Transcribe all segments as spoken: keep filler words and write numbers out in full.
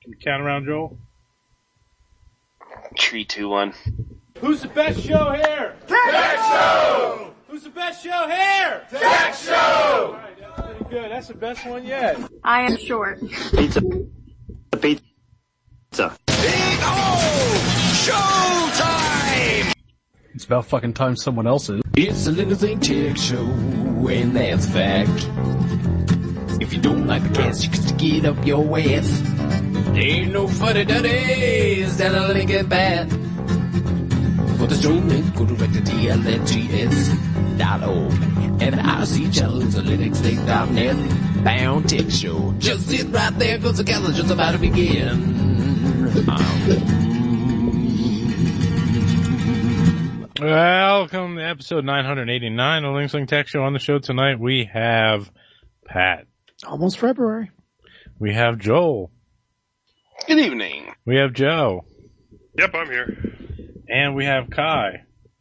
Can you count around, Joel? Three, two, one. Who's the best show here? Tech Show! Who's the best show here? Tech Show! All right, that's pretty good. That's the best one yet. I am short. Pizza. Pizza. Big O! Showtime! It's about fucking time someone else is. It's a Little Thing Tech Show, and that's a fact. If you don't like the cast, you can stick it up your ass. There ain't no funny duddies that will link it bad. For the show, link, go direct to T L N G S dot org. And the I C channels at Linux Link dot net. Bound Tech Show. Just sit right there, cause the calendar just about to begin. Um, Welcome to episode nine eighty-nine of Linux Link Tech Show. On the show tonight, we have Pat. Almost February. We have Joel. Good evening. We have Joe. Yep, I'm here. And we have Kai.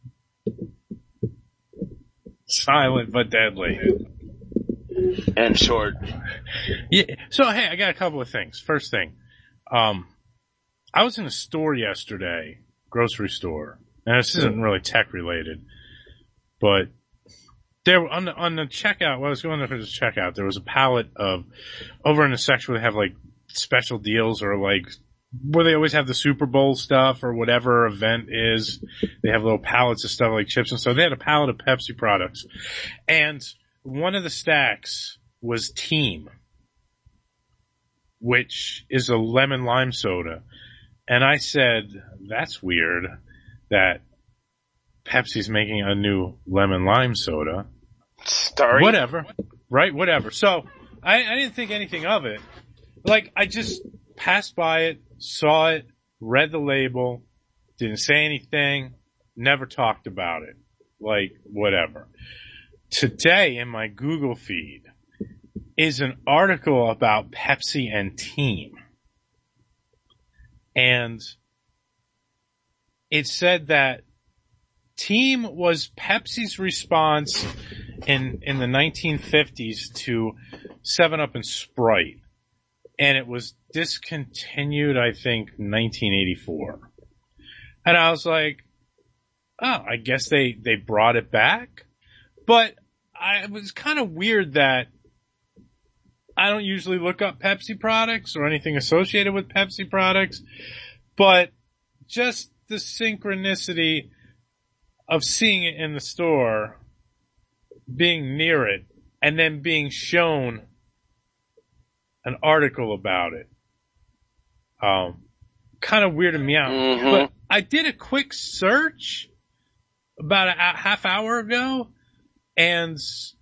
Silent but deadly. And short. Yeah. So, hey, I got a couple of things. First thing. Um, I was in a store yesterday, grocery store. And this isn't really tech related, but there on the on the checkout. When I was going there for this checkout, there was a pallet of over in the section where they have like special deals or like where they always have the Super Bowl stuff or whatever event is. They have little pallets of stuff like chips and stuff. They had a pallet of Pepsi products, and one of the stacks was Team, which is a lemon lime soda, and I said, "That's weird that Pepsi's making a new lemon lime soda." Sorry. Whatever. Right? Whatever. So, I, I didn't think anything of it. Like, I just passed by it, saw it, read the label, didn't say anything, never talked about it. Like, whatever. Today, in my Google feed, is an article about Pepsi and Team. And it said that Team was Pepsi's response in in the nineteen fifties to seven up and Sprite. And it was discontinued, I think, nineteen eighty-four. And I was like, oh, I guess they, they brought it back. But I, it was kind of weird that I don't usually look up Pepsi products or anything associated with Pepsi products. But just the synchronicity of seeing it in the store, being near it, and then being shown an article about it, um, kind of weirded me out. Mm-hmm. But I did a quick search about a, a half hour ago, and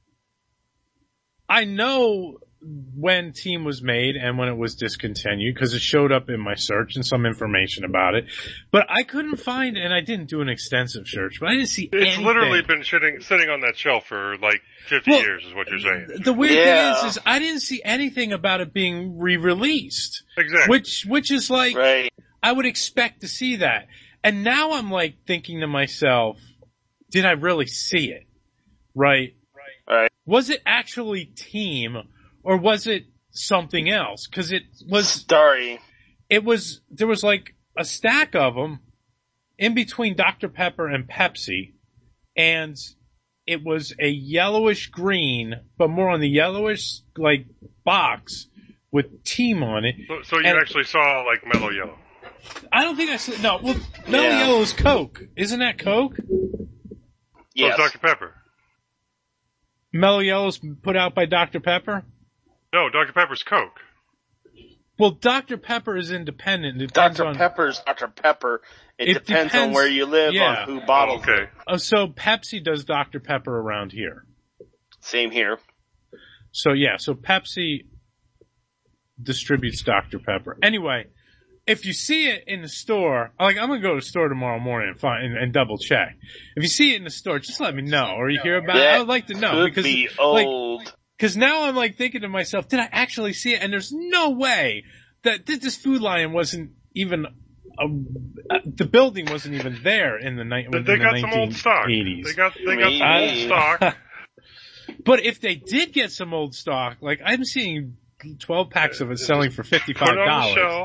I know when Team was made and when it was discontinued because it showed up in my search and some information about it. But I couldn't find, and I didn't do an extensive search, but I didn't see It's anything. literally been sitting, sitting on that shelf for like fifty Well, years is what you're saying. The weird Yeah. thing is, is I didn't see anything about it being re-released. Exactly. Which, which is like, Right. I would expect to see that. And now I'm like thinking to myself, did I really see it? Right? Right. Was it actually Team? Or was it something else? Cause it was, Sorry. it was, there was like a stack of them in between Doctor Pepper and Pepsi. And it was a yellowish green, but more on the yellowish, like, box with Team on it. So, so you And- actually saw like mellow yellow. I don't think I said, no, well, Mellow Yeah. Yellow is Coke. Isn't that Coke? Yes. So it's Doctor Pepper. Mellow Yellow's put out by Doctor Pepper? No, Doctor Pepper's Coke. Well, Doctor Pepper is independent. It depends Doctor on, Pepper's Doctor Pepper. It, It depends, on depends- where you live, yeah. on who bottles Oh, okay. it. Oh, so Pepsi does Doctor Pepper around here. Same here. So yeah, so Pepsi distributes Doctor Pepper. Anyway, if you see it in the store, like I'm gonna go to the store tomorrow morning and find and, and double check. If you see it in the store, just let me know, or you hear about it. That I would like to know Could because be like, old. Because now I'm like thinking to myself, did I actually see it? And there's no way that th- this Food Lion wasn't even, a, uh, the building wasn't even there in the, ni- They, in they the got some old stock. nineteen eighties. They got they got some old Maybe. stock. But if they did get some old stock, like I'm seeing twelve packs of it selling for Put fifty-five it on the dollars. shelf.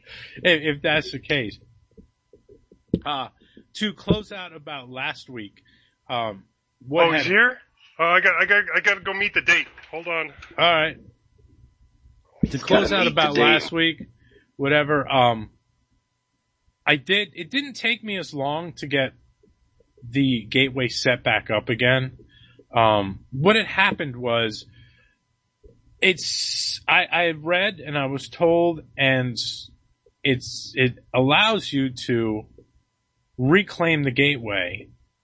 if, if that's the case. Uh, to close out about last week, um, what oh, had, he's here? Uh, I got, I got, I got to go meet the date. Hold on. All right. To close out about last week, whatever, um, I did, it didn't take me as long to get the gateway set back up again. Um, what had happened was, it's, I, I read and I was told, and it's, it allows you to reclaim the gateway,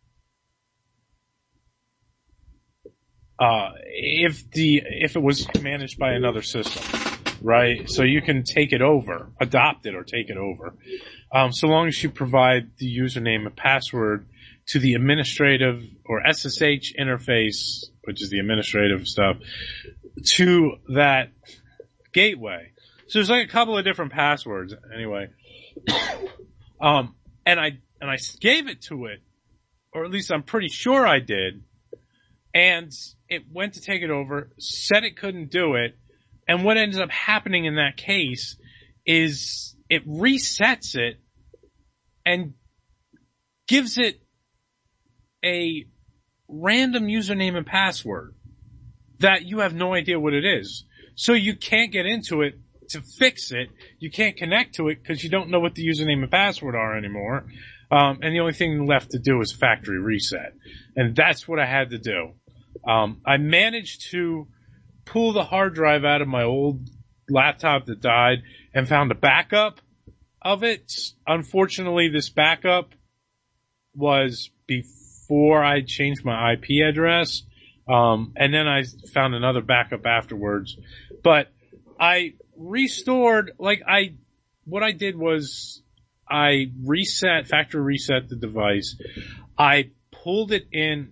uh, if the, if it was managed by another system, right? So you can take it over, adopt it or take it over. Um, so long as you provide the username and password to the administrative or S S H interface, which is the administrative stuff, to that gateway. So there's like a couple of different passwords anyway. um, and I, and I gave it to it, or at least I'm pretty sure I did. And it went to take it over, said it couldn't do it. And what ends up happening in that case is it resets it and gives it a random username and password that you have no idea what it is. So you can't get into it to fix it. You can't connect to it because you don't know what the username and password are anymore. Um, and the only thing left to do is factory reset. And that's what I had to do. Um, I managed to pull the hard drive out of my old laptop that died and found a backup of it. Unfortunately, this backup was before I changed my I P address. Um, and then I found another backup afterwards. But I restored, like I, what I did was I reset, factory reset the device. I pulled it in.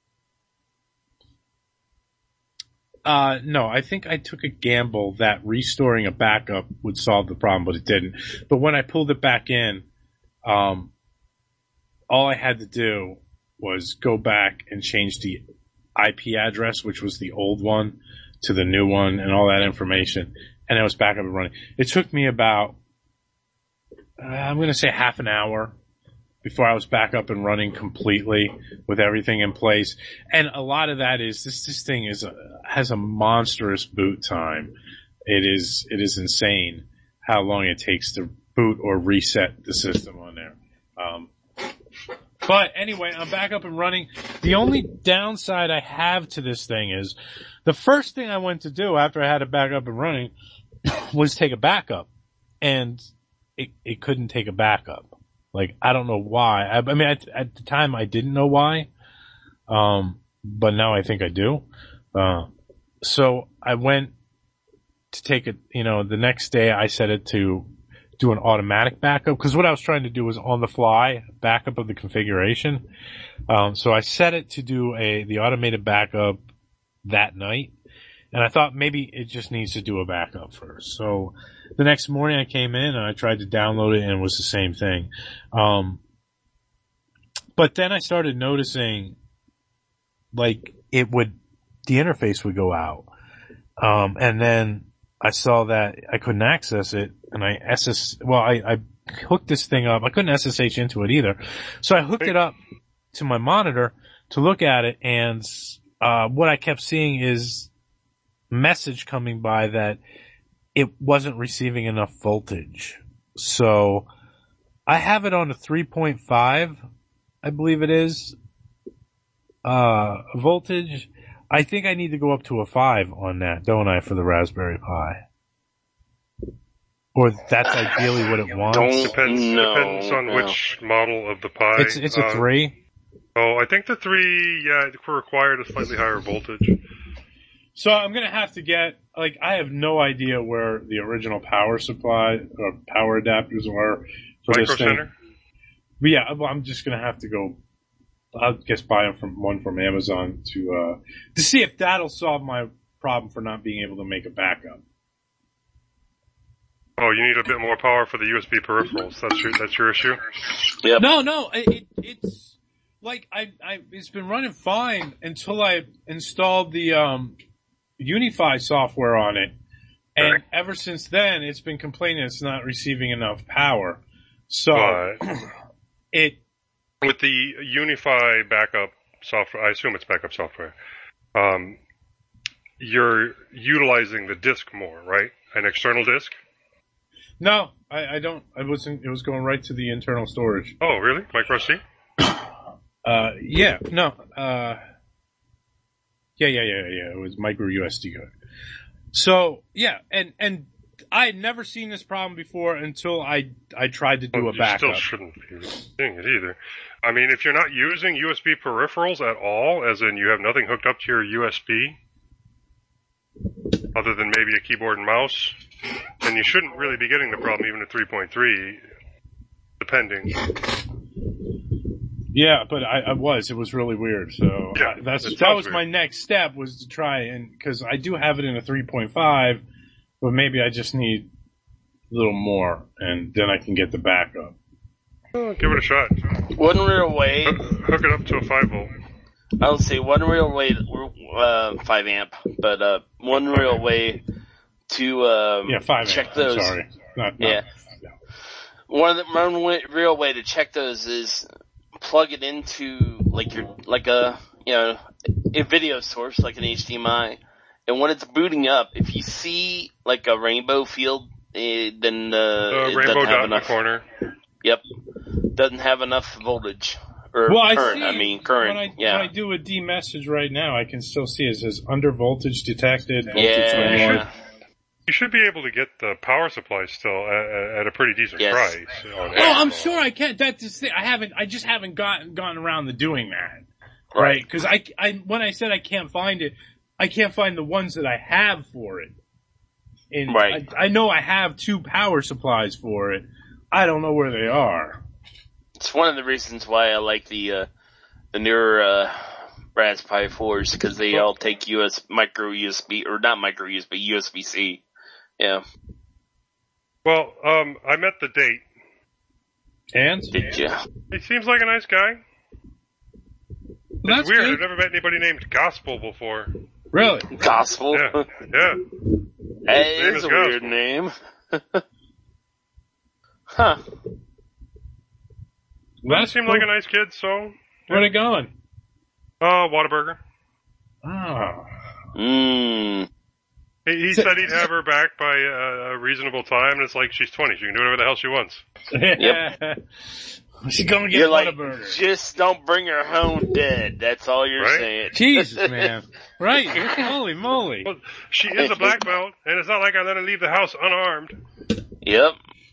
Uh, no, I think I took a gamble that restoring a backup would solve the problem, but it didn't. But when I pulled it back in, um, all I had to do was go back and change the I P address, which was the old one, to the new one and all that information. And it was back up and running. It took me about, uh, I'm going to say half an hour before I was back up and running completely with everything in place. And a lot of that is this, this thing is, a, has a monstrous boot time. It is, it is insane how long it takes to boot or reset the system on there. Um, but anyway, I'm back up and running. The only downside I have to this thing is the first thing I went to do after I had it back up and running was take a backup, and it, it couldn't take a backup. Like, I don't know why. I, I mean, at, at the time I didn't know why. Um, but now I think I do. Uh, so I went to take it, you know, the next day I set it to do an automatic backup, because what I was trying to do was on the fly backup of the configuration. Um, so I set it to do a, the automated backup that night. And I thought maybe it just needs to do a backup first. So the next morning I came in and I tried to download it and it was the same thing. Um, but then I started noticing, like, it would, the interface would go out. Um, and then I saw that I couldn't access it, and I S S, well, I, I hooked this thing up. I couldn't S S H into it either. So I hooked it up to my monitor to look at it, and, uh, what I kept seeing is message coming by that it wasn't receiving enough voltage. So I have it on a three point five, I believe it is, uh, voltage. I think I need to go up to a five on that, don't I, for the Raspberry Pi? Or that's ideally what it wants. Don't- Depends, No, depends on no. which model of the Pi. It's, it's a Uh, three. Oh, I think the three, yeah, it required a slightly higher voltage. So I'm gonna have to get, like, I have no idea where the original power supply or power adapters were for this Micro thing. Center? But yeah, well, I'm just gonna have to go, I'll just buy them from, one from Amazon to, uh, to see if that'll solve my problem for not being able to make a backup. Oh, you need a bit more power for the U S B peripherals. That's your, that's your issue? Yep. No, no, it, it, it's, like, I, I, it's been running fine until I installed the, um, Unify software on it. And ever since then, it's been complaining it's not receiving enough power. So But it with the Unify backup software, I assume it's backup software, um, you're utilizing the disk more, right? An external disk? no, I, I don't. I wasn't. It was going right to the internal storage. Oh, really? Micro S D? Uh, yeah, no, uh, yeah, yeah, yeah, yeah. It was micro U S D code. So yeah, and and I had never seen this problem before until I I tried to do Well, a you backup. still shouldn't be seeing it either. I mean, if you're not using U S B peripherals at all, as in you have nothing hooked up to your U S B, other than maybe a keyboard and mouse, then you shouldn't really be getting the problem even at three point three, depending. Yeah, but I, I was. It was really weird. So Yeah, I, that's it that sounds was weird. my next step was to try and because I do have it in a three point five, but maybe I just need a little more, and then I can get the backup. Oh, give it a shot. One real way, Hook, hook it up to a five volt. I would say one real way, uh, five amp, but, uh, one real way to, um, Yeah, five. check amp, those. I'm sorry. Not, not Yeah. One of the, one way, real way to check those is plug it into, like your, like a, you know, a video source, like an H D M I. And when it's booting up, if you see, like a rainbow field, eh, then, uh, The it rainbow doesn't have dot in the enough. corner. Yep. Doesn't have enough voltage. Or Well, I current, see. I mean, current. When I, yeah. when I do a D message right now, I can still see it says under voltage detected. Voltage Yeah. unlocked. You should be able to get the power supply still at, at a pretty decent Yes. price. On Oh, I'm Amazon. sure I can. That's the thing. I haven't. I just haven't gotten gotten around to doing that. Right? Because I, I, when I said I can't find it, I can't find the ones that I have for it. And Right. I, I know I have two power supplies for it. I don't know where they are. It's one of the reasons why I like the, uh, the newer, uh, Raspberry fours, because they all take U S, micro U S B, or not micro U S B, U S B C. Yeah. Well, um, I met the date. And Did you? He seems like a nice guy. that's It's weird. good. I've never met anybody named Gospel before. Really? Gospel? Yeah, yeah. That Name is is a weird Gospel. name. Huh. Well, he That's seemed cool. like a nice kid, so. Where are they going? Uh, Whataburger. Oh. Mmm. He, he said he'd have her back by uh, a reasonable time, and it's like she's twenty. She can do whatever the hell she wants. Yep. She's gonna get You're like, Whataburger. just don't bring her home dead. That's all you're Right? saying. Jesus, man. Right? Holy moly. Well, she is a black belt, and it's not like I let her leave the house unarmed. Yep.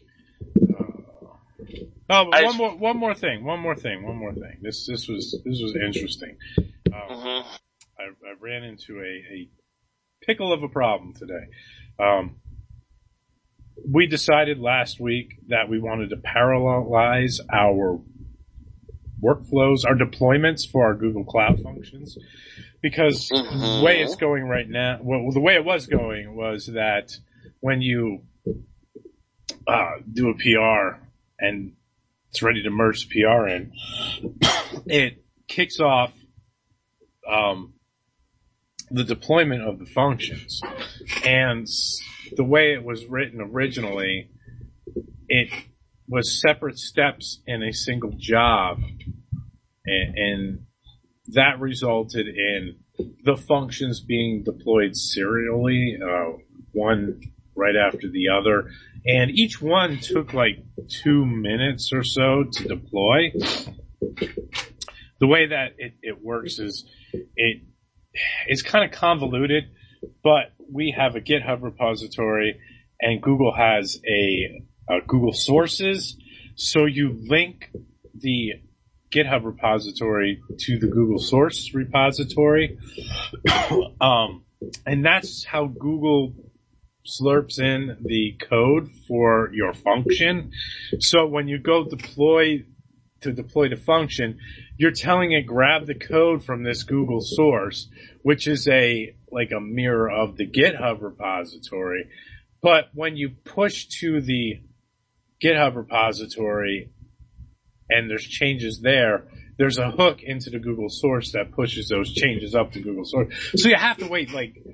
Oh, but I one just- more, one more thing, one more thing, one more thing. This, this was, this was interesting. Um, hmm I, I ran into a, a pickle of a problem today. Um, we decided last week that we wanted to parallelize our workflows, our deployments for our Google Cloud functions, because Mhm. the way it's going right now, well, the way it was going was that when you uh, do a P R and it's ready to merge the P R in, it kicks off um, the deployment of the functions. And the way it was written originally, it was separate steps in a single job. And, and that resulted in the functions being deployed serially, uh, one right after the other. And each one took like two minutes or so to deploy. The way that it, it works is it it's kind of convoluted, but we have a GitHub repository and Google has a, a Google Sources. So you link the GitHub repository to the Google Source repository. um, and that's how Google slurps in the code for your function. So when you go deploy to deploy the function, you're telling it grab the code from this Google source, which is a like a mirror of the GitHub repository. But when you push to the GitHub repository and there's changes there, there's a hook into the Google source that pushes those changes up to Google source. So you have to wait like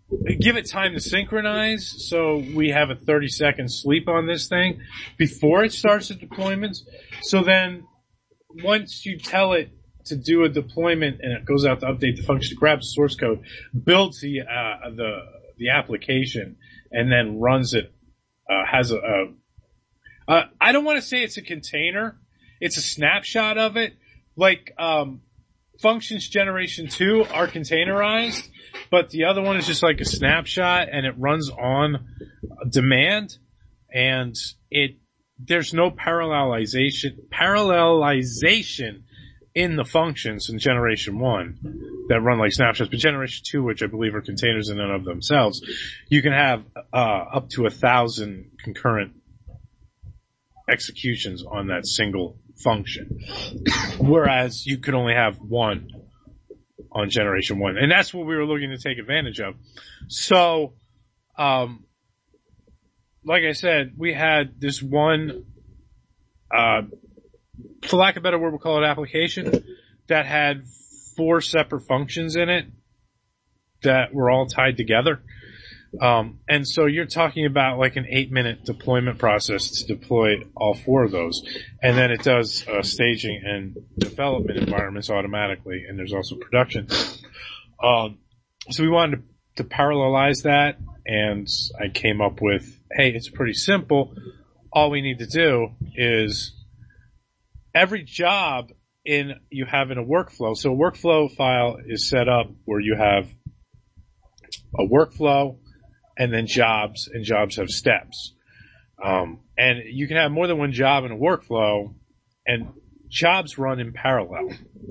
give it time to synchronize, so we have a thirty second sleep on this thing before it starts the deployments. So then, once you tell it to do a deployment and it goes out to update the function, it grabs the source code, builds the uh, the the application, and then runs it. Uh, has a, a uh, I don't want to say it's a container. It's a snapshot of it. Like, um, functions generation two are containerized, but the other one is just like a snapshot and it runs on demand, and it, there's no parallelization, parallelization in the functions in generation one that run like snapshots, but generation two, which I believe are containers in and of themselves, you can have, uh, up to a thousand concurrent executions on that single function. Whereas you could only have one on generation one. And that's what we were looking to take advantage of. So, um, like I said, we had this one, uh, for lack of a better word, we'll call it application, that had four separate functions in it that were all tied together. Um, and so you're talking about like an eight minute deployment process to deploy all four of those. And then it does uh, staging and development environments automatically. And there's also production. Um, so we wanted to, to parallelize that. And I came up with, hey, it's pretty simple. All we need to do is every job in, you have in a workflow. So a workflow file is set up where you have a workflow, and then jobs, and jobs have steps. Um, and you can have more than one job in a workflow, and jobs run in parallel.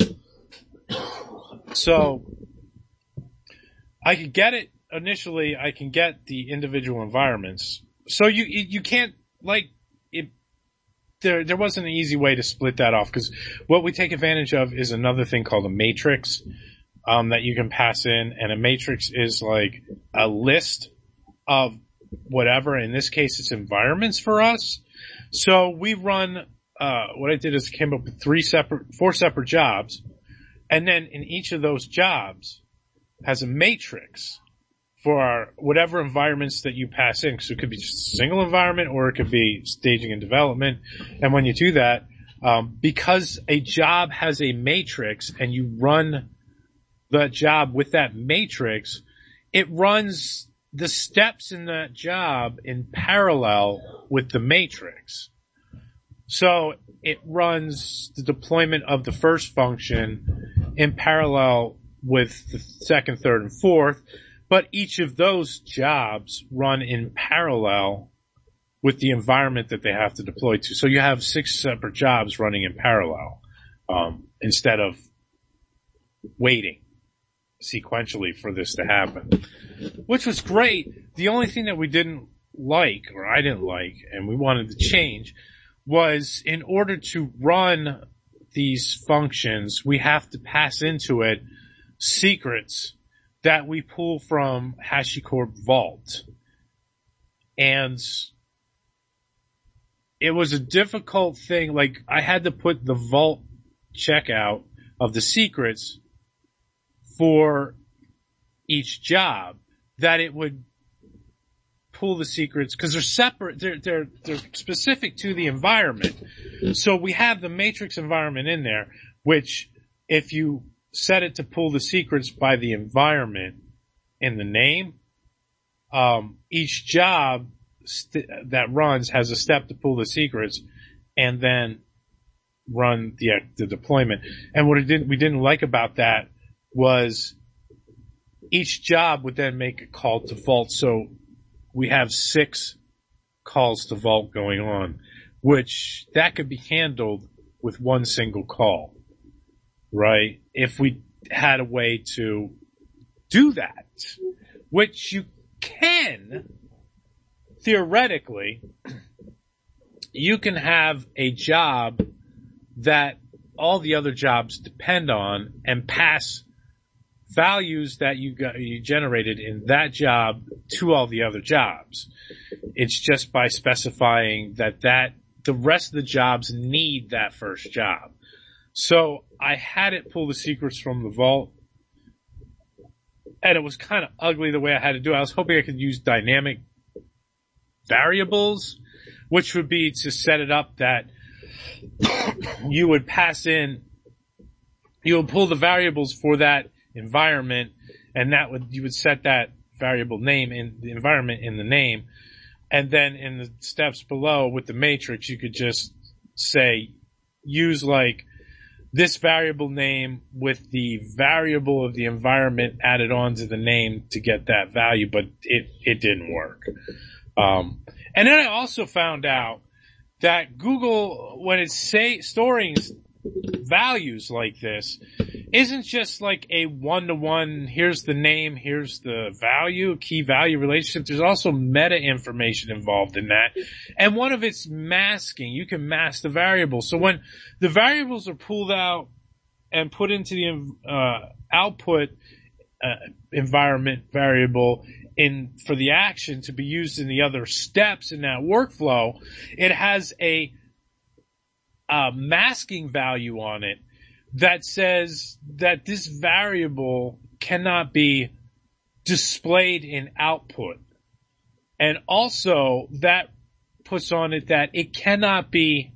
So, I could get it initially, I can get the individual environments. So you, you can't, like, it, there, there wasn't an easy way to split that off, because what we take advantage of is another thing called a matrix, um, that you can pass in, and a matrix is like a list of whatever. In this case, it's environments for us. So we run, uh, what I did is came up with three separate, four separate jobs. And then in each of those jobs has a matrix for our, whatever environments that you pass in. So it could be just a single environment, or it could be staging and development. And when you do that, um, because a job has a matrix and you run the job with that matrix, it runs the steps in that job in parallel with the matrix. So it runs the deployment of the first function in parallel with the second, third, and fourth, but each of those jobs run in parallel with the environment that they have to deploy to. So you have six separate jobs running in parallel, um, instead of waiting sequentially for this to happen, which was great. The only thing that we didn't like, or I didn't like, and we wanted to change, was in order to run these functions, we have to pass into it secrets that we pull from HashiCorp Vault. And it was a difficult thing. Like, I had to put the Vault checkout of the secrets for each job, that it would pull the secrets, because they're separate, they're, they're, they're specific to the environment. So we have the matrix environment in there, which if you set it to pull the secrets by the environment in the name, um, each job st- that runs has a step to pull the secrets and then run the, the deployment. And what it didn't, we didn't like about that was each job would then make a call to Vault. So we have six calls to Vault going on, which that could be handled with one single call, right? If we had a way to do that, which you can, theoretically, you can have a job that all the other jobs depend on and pass values that you got, you generated in that job to all the other jobs. It's just by specifying that that the rest of the jobs need that first job. So I had it pull the secrets from the Vault, and it was kind of ugly the way I had to do it. I was hoping I could use dynamic variables, which would be to set it up that you would pass in, you would pull the variables for that environment, and that would, you would set that variable name in the environment in the name. And then in the steps below with the matrix, you could just say, use like this variable name with the variable of the environment added onto the name to get that value, but it, it didn't work. Um, and then I also found out that Google, when it's say, storing values like this, isn't just like a one-to-one, here's the name, here's the value, key value relationship. There's also meta information involved in that. And one of it's masking. You can mask the variables. So when the variables are pulled out and put into the uh, output uh, environment variable in for the action to be used in the other steps in that workflow, it has a uh, masking value on it that says that this variable cannot be displayed in output. And also that puts on it that it cannot be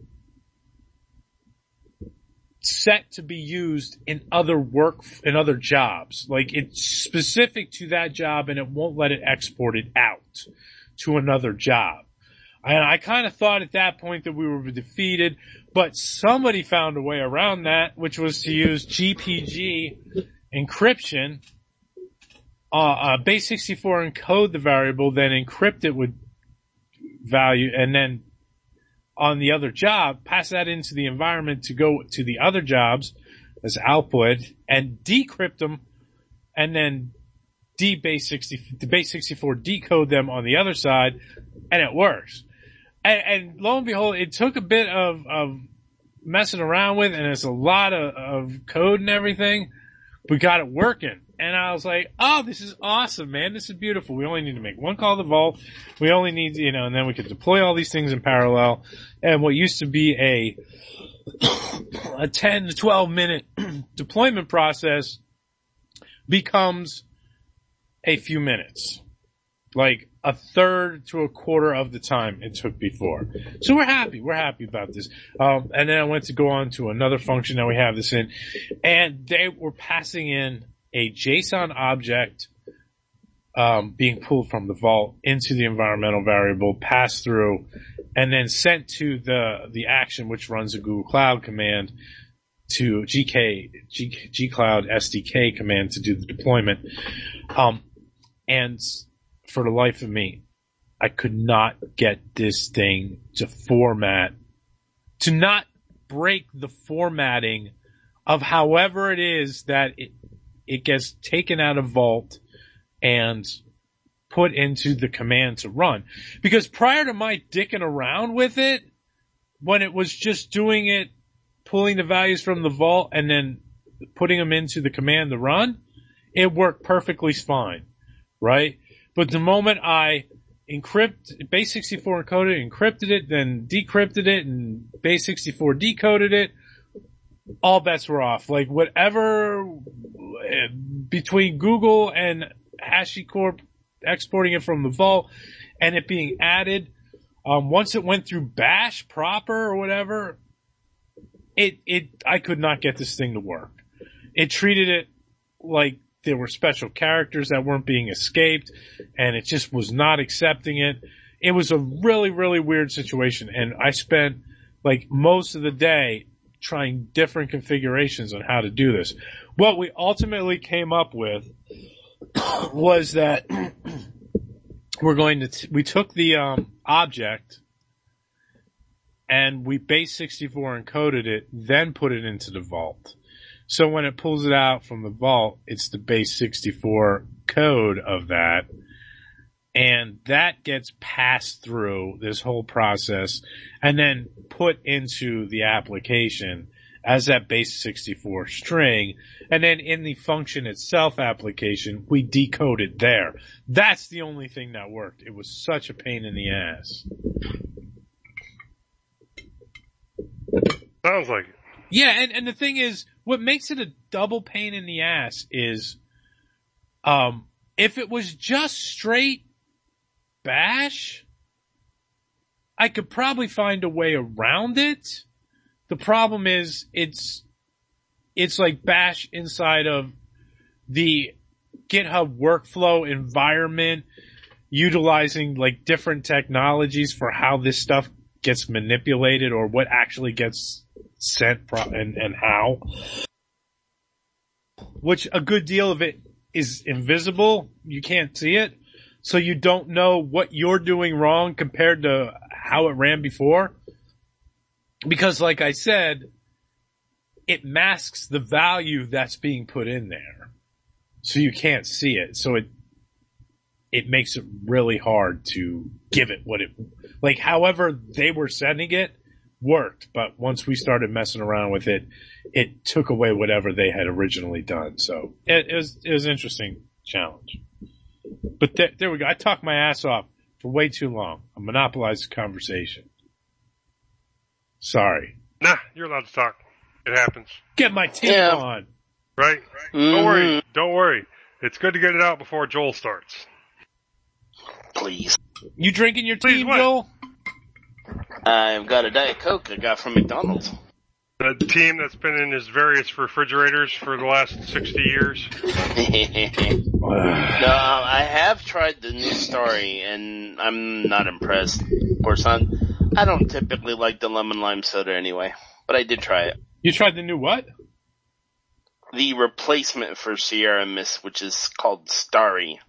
set to be used in other work, in other jobs. Like it's specific to that job and it won't let it export it out to another job. And I kind of thought at that point that we were defeated, but somebody found a way around that, which was to use G P G encryption, uh, uh, base sixty-four encode the variable, then encrypt it with value, and then on the other job, pass that into the environment to go to the other jobs as output, and decrypt them, and then D base sixty, the base sixty-four decode them on the other side, and it works. And, and lo and behold, it took a bit of, of messing around with, and it's a lot of, of code and everything. We got it working. And I was like, oh, this is awesome, man. This is beautiful. We only need to make one call to Vault. We only need, you know, and then we could deploy all these things in parallel. And what used to be a, a ten to twelve minute deployment process becomes a few minutes. Like a third to a quarter of the time it took before. So we're happy. We're happy about this. Um, and then I went to go on to another function that we have this in, and they were passing in a JSON object, um, being pulled from the Vault into the environmental variable, passed through, and then sent to the, the action which runs a Google Cloud command to G K, G, G Cloud S D K command to do the deployment. Um, and for the life of me, I could not get this thing to format, to not break the formatting of however it is that it, it gets taken out of Vault and put into the command to run. Because prior to my dicking around with it, when it was just doing it, pulling the values from the Vault and then putting them into the command to run, it worked perfectly fine, right? But the moment I encrypt, base sixty-four encoded, encrypted it, then decrypted it, and base sixty-four decoded it, all bets were off. Like whatever between Google and HashiCorp exporting it from the Vault and it being added, um, once it went through Bash proper or whatever, it it I could not get this thing to work. It treated it like there were special characters that weren't being escaped, and it just was not accepting it. It was a really, really weird situation, and I spent like most of the day trying different configurations on how to do this. What we ultimately came up with was that we're going to, t- we took the um, object and we base sixty-four encoded it, then put it into the Vault. So when it pulls it out from the Vault, it's the base sixty-four code of that. And that gets passed through this whole process and then put into the application as that base sixty-four string. And then in the function itself application, we decode it there. That's the only thing that worked. It was such a pain in the ass. Sounds like it. Yeah, and, and the thing is, what makes it a double pain in the ass is Um, if it was just straight Bash, I could probably find a way around it. The problem is it's, it's like Bash inside of the GitHub workflow environment, utilizing like different technologies for how this stuff gets manipulated or what actually gets sent pro- and, and how. Which a good deal of it is invisible. You can't see it. So you don't know what you're doing wrong compared to how it ran before. Because like I said, it masks the value that's being put in there. So you can't see it. So it, it makes it really hard to give it what it, like however they were sending it worked. But once we started messing around with it, it took away whatever they had originally done. So it, it was, it was an interesting challenge. But th- there we go. I talked my ass off for way too long. I monopolized the conversation. Sorry. Nah, you're allowed to talk. It happens. Get my team Yeah. on. Right? Mm-hmm. Don't worry. Don't worry. It's good to get it out before Joel starts. Please. You drinking your Please, team, what? Joel? I've got a Diet Coke I got from McDonald's. The team that's been in his various refrigerators for the last sixty years. No, um, I have tried the new story, and I'm not impressed. Of course, I'm, I don't typically like the lemon lime soda anyway, but I did try it. You tried the new what? The replacement for Sierra Mist, which is called Starry.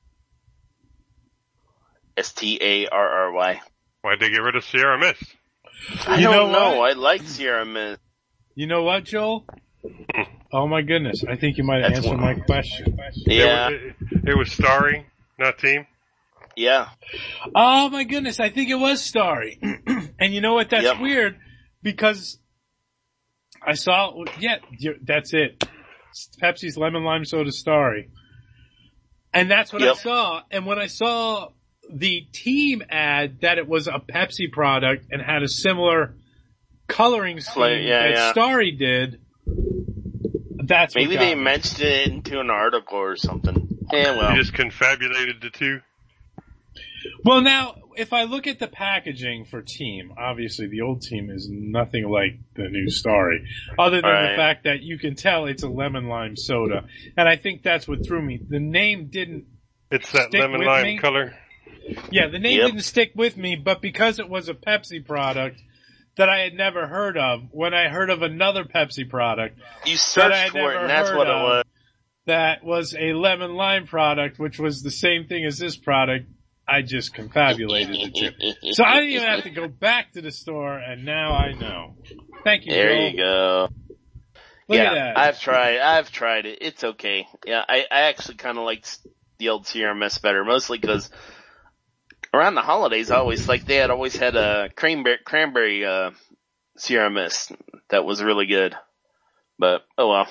S T A R R Y. Why'd they get rid of Sierra Mist? I You don't know know. what? I like Sierra Mist. You know what, Joel? Oh my goodness. I think you might have That's answered one. my question. Yeah, It, it, it was Starry, not Team. yeah. Oh my goodness. I think it was Starry. And you know what? That's Yep. weird because I saw, yeah, you- that's it. Pepsi's lemon lime soda Starry. And that's what I Yep. saw. And when I saw the team ad that it was a Pepsi product and had a similar coloring scheme Fla- yeah, that yeah. Starry did, that's Maybe what they got me. mentioned it into an article or something. Yeah, well. You just confabulated the two. Well, now, if I look at the packaging for Team, obviously the old Team is nothing like the new Starry, other than Right. the fact that you can tell it's a lemon lime soda. And I think that's what threw me. The name didn't, It's that Stick lemon with lime me. color. yeah, the name Yep. didn't stick with me, but because it was a Pepsi product that I had never heard of, when I heard of another Pepsi product You that I searched had for it, never and that's heard what it of, was. that was a lemon lime product, which was the same thing as this product, I just confabulated the two. So I didn't even have to go back to the store, and now I know. Thank you, There Joel. you go. Look yeah, at that. I've tried. I've tried it. It's okay. Yeah, I, I actually kind of liked the old Sierra Mist better, mostly because around the holidays, I always like they had always had a cranberry cranberry uh, Sierra Mist that was really good. But oh well.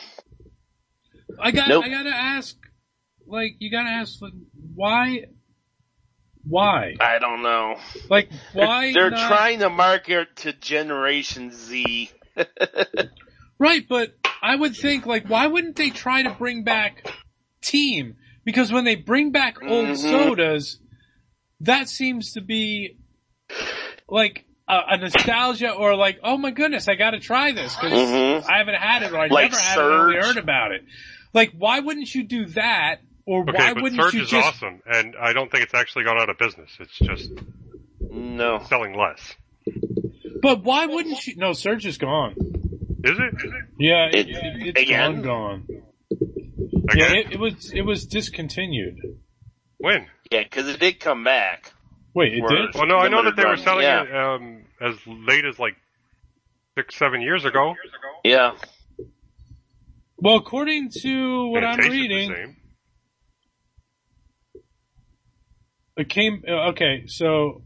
I got. Nope. I gotta ask. Like, you gotta ask, like, why? Why? I don't know. Like, why? They're not- trying to market to Generation Z. Right, but I would think, like, why wouldn't they try to bring back Team? Because when they bring back old Mhm. sodas, that seems to be like a, a nostalgia, or like, oh my goodness, I gotta try this because Mhm. I haven't had it, or I Like never had it, I only Surge. heard about it. Like, why wouldn't you do that? Or Okay, why but wouldn't Surge you is just? awesome, and I don't think it's actually gone out of business. It's just No. selling less. But why wouldn't you? No, Surge is gone. Is it? Is it? Yeah, it, It- it, it's again? gone, gone. Again? Yeah, it, it was it was discontinued. When? Yeah, because it did come back. Wait, it Word. did? Well, no, I know that they were Limited selling run, it um, as late as like six, seven years ago. Yeah. Well, according to what and it I'm tasted reading, the same. it came. uh, Okay, so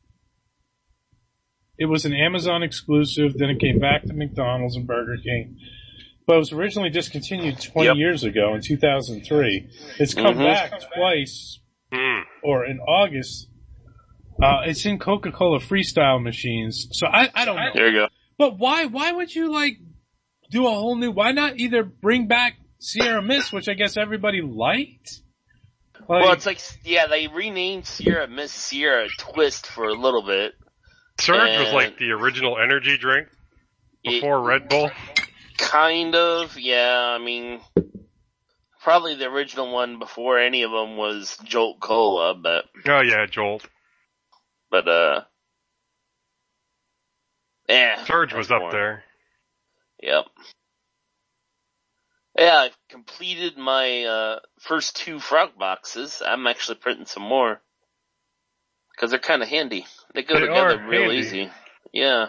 it was an Amazon exclusive. Then it came back to McDonald's and Burger King. But it was originally discontinued twenty Yep. years ago in two thousand three. It's come Mhm. back twice, Mm. or in August. Uh, it's in Coca-Cola Freestyle machines. So I, I don't know. There you go. But why, why would you like do a whole new, why not either bring back Sierra Mist, which I guess everybody liked. Like, well, it's like, yeah, they renamed Sierra Mist Sierra Twist for a little bit. Surge and was like the original energy drink before it, Red Bull. Kind of, yeah. I mean, probably the original one before any of them was Jolt Cola, but Oh yeah, Jolt. but uh, yeah. Surge was that's up boring. there. Yep. Yeah, I've completed my uh first two frog boxes. I'm actually printing some more because they're kind of handy. They go They together are real handy. easy. Yeah.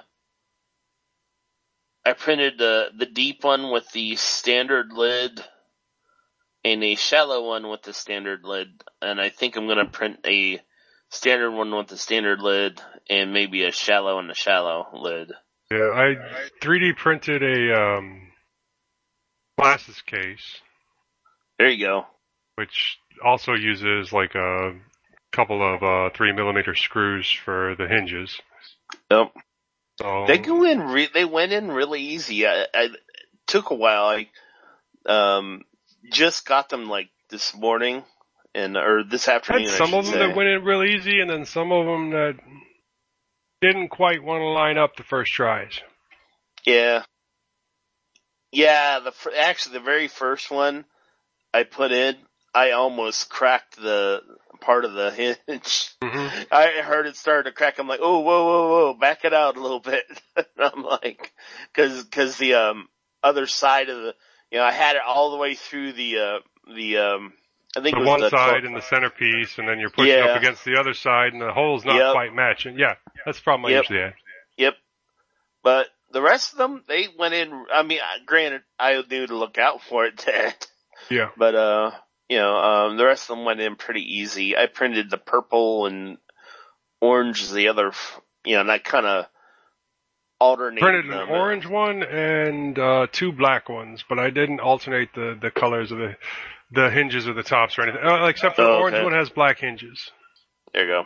I printed uh, the deep one with the standard lid and a shallow one with the standard lid, and I think I'm gonna print a standard one with the standard lid and maybe a shallow and a shallow lid. Yeah, I three D printed a um, glasses case, There you go. which also uses like a couple of uh, three millimeter screws for the hinges. Yep. So They go in. Re- they went in really easy. I, I it took a while. I um just got them like this morning and or this I afternoon. had I some should of them say. that went in real easy, and then some of them that didn't quite want to line up the first tries. Yeah. Yeah. The fir- actually the very first one I put in, I almost cracked the part of the hinge. Mm-hmm. I heard it started to crack. I'm like, oh, whoa, whoa, whoa, back it out a little bit. I'm like, cause, cause the, um, other side of the, you know, I had it all the way through the, uh, the, um, I think The it was one the side cl- and the centerpiece, and then you're pushing Yeah. up against the other side, and the hole's not Yep. quite matching. Yeah, that's the problem I Yep. usually have. Yep. But the rest of them, they went in, I mean, granted, I knew to look out for it, Yeah. but, uh, you know, um, the rest of them went in pretty easy. I printed the purple and orange is the other, you know, and I kind of alternated Printed an them. orange one and uh, two black ones, but I didn't alternate the, the colors of the the hinges or the tops or anything. Uh, except for Oh, the okay. orange one has black hinges. There you go.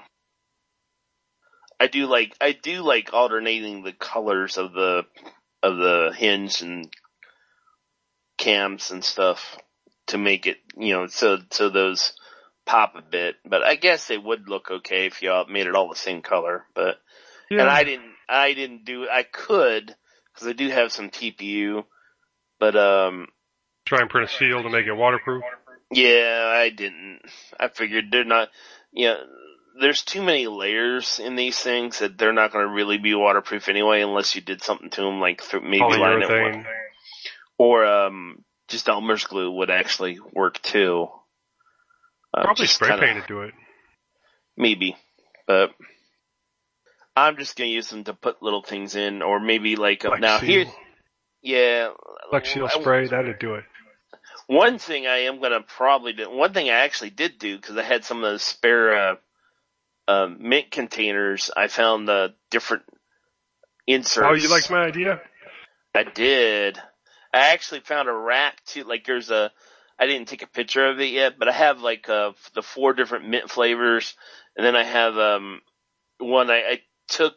I do like, I do like alternating the colors of the, of the hinge and cams and stuff to make it, you know, so, so those pop a bit. But I guess they would look okay if you all made it all the same color, but, Yeah. and I didn't, I didn't do, I could, cause I do have some T P U, but, um, Try and print a seal to make it waterproof. yeah, I didn't. I figured they're not, you know, there's too many layers in these things that they're not going to really be waterproof anyway unless you did something to them like th- maybe line it Polyurethane. with, or, um, just Elmer's glue would actually work too. Uh, Probably just spray kinda- painted to it. Maybe, but I'm just going to use them to put little things in or maybe like, uh, Flex now seal. here, yeah. Flex seal I- spray, that'd do it. One thing I am gonna probably do, one thing I actually did do, cause I had some of those spare, uh, uh, mint containers, I found the different inserts. Oh, you liked my idea? I did. I actually found a rack too, like there's a, I didn't take a picture of it yet, but I have like, uh, the four different mint flavors, and then I have, um, one I, I took,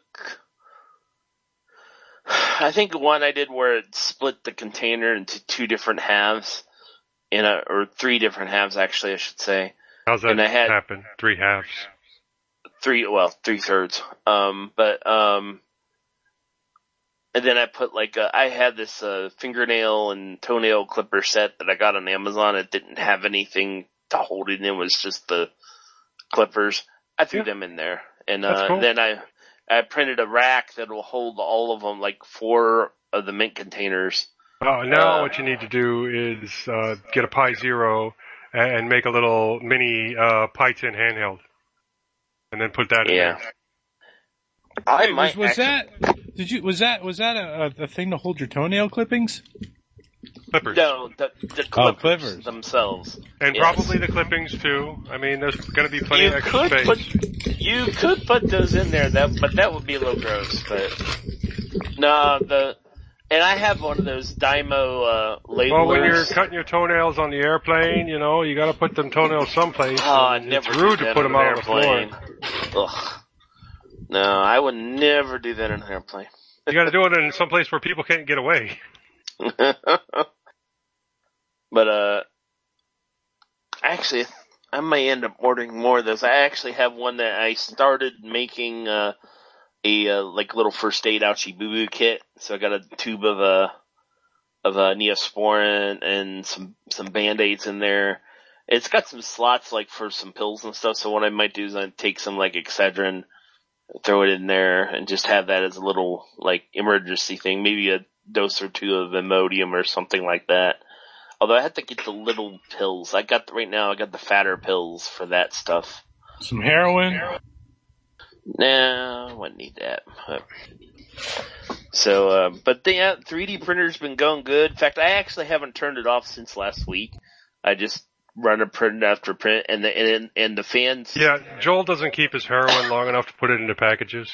I think one I did where it split the container into two different halves. In a, or three different halves, actually, I should say. How's that And I had- happen? Three halves. Three, well, three thirds. Um, but, um, and then I put like, a, I had this, uh, fingernail and toenail clipper set that I got on Amazon. It didn't have anything to hold it in. It was just the clippers. I threw Yeah. them in there. And, That's uh, cool. then I, I printed a rack that will hold all of them, like four of the mint containers. Oh, now Uh, what you need to do is uh, get a Pi Zero and make a little mini uh, Pi ten handheld, and then put that in Yeah. there. I Wait, might was, was actually- that, did you, was that, was that a, a thing to hold your toenail clippings? Clippers. No, the, the Oh, clippers clippers. themselves. And Yes. probably the clippings too. I mean, there's going to be plenty You of extra could space. put, you could put those in there, that, but that would be a little gross, but, no, the, and I have one of those Dymo, uh, labelers. Well, when you're cutting your toenails on the airplane, you know, you got to put them toenails someplace. Oh, I and never it's do rude that to put on them an out on the floor. airplane. Ugh. No, I would never do that on an airplane. You got to do it in some place where people can't get away. But But, uh, actually, I may end up ordering more of those. I actually have one that I started making, uh, a, uh, like, little first aid ouchie boo boo kit. So I got a tube of, uh, of, uh, Neosporin and some, some Band-Aids in there. It's got some slots, like, for some pills and stuff. So what I might do is I take some, like, Excedrin, throw it in there, and just have that as a little, like, emergency thing. Maybe a dose or two of Imodium or something like that. Although I have to get the little pills. I got, the, right now, I got the fatter pills for that stuff. Some heroin? Nah, I wouldn't need that. But, so, uh, but the yeah, three D printer's been going good. In fact, I actually haven't turned it off since last week. I just run a print after print, and the and, and the fans. Yeah, Joel doesn't keep his heroin long enough to put it into packages.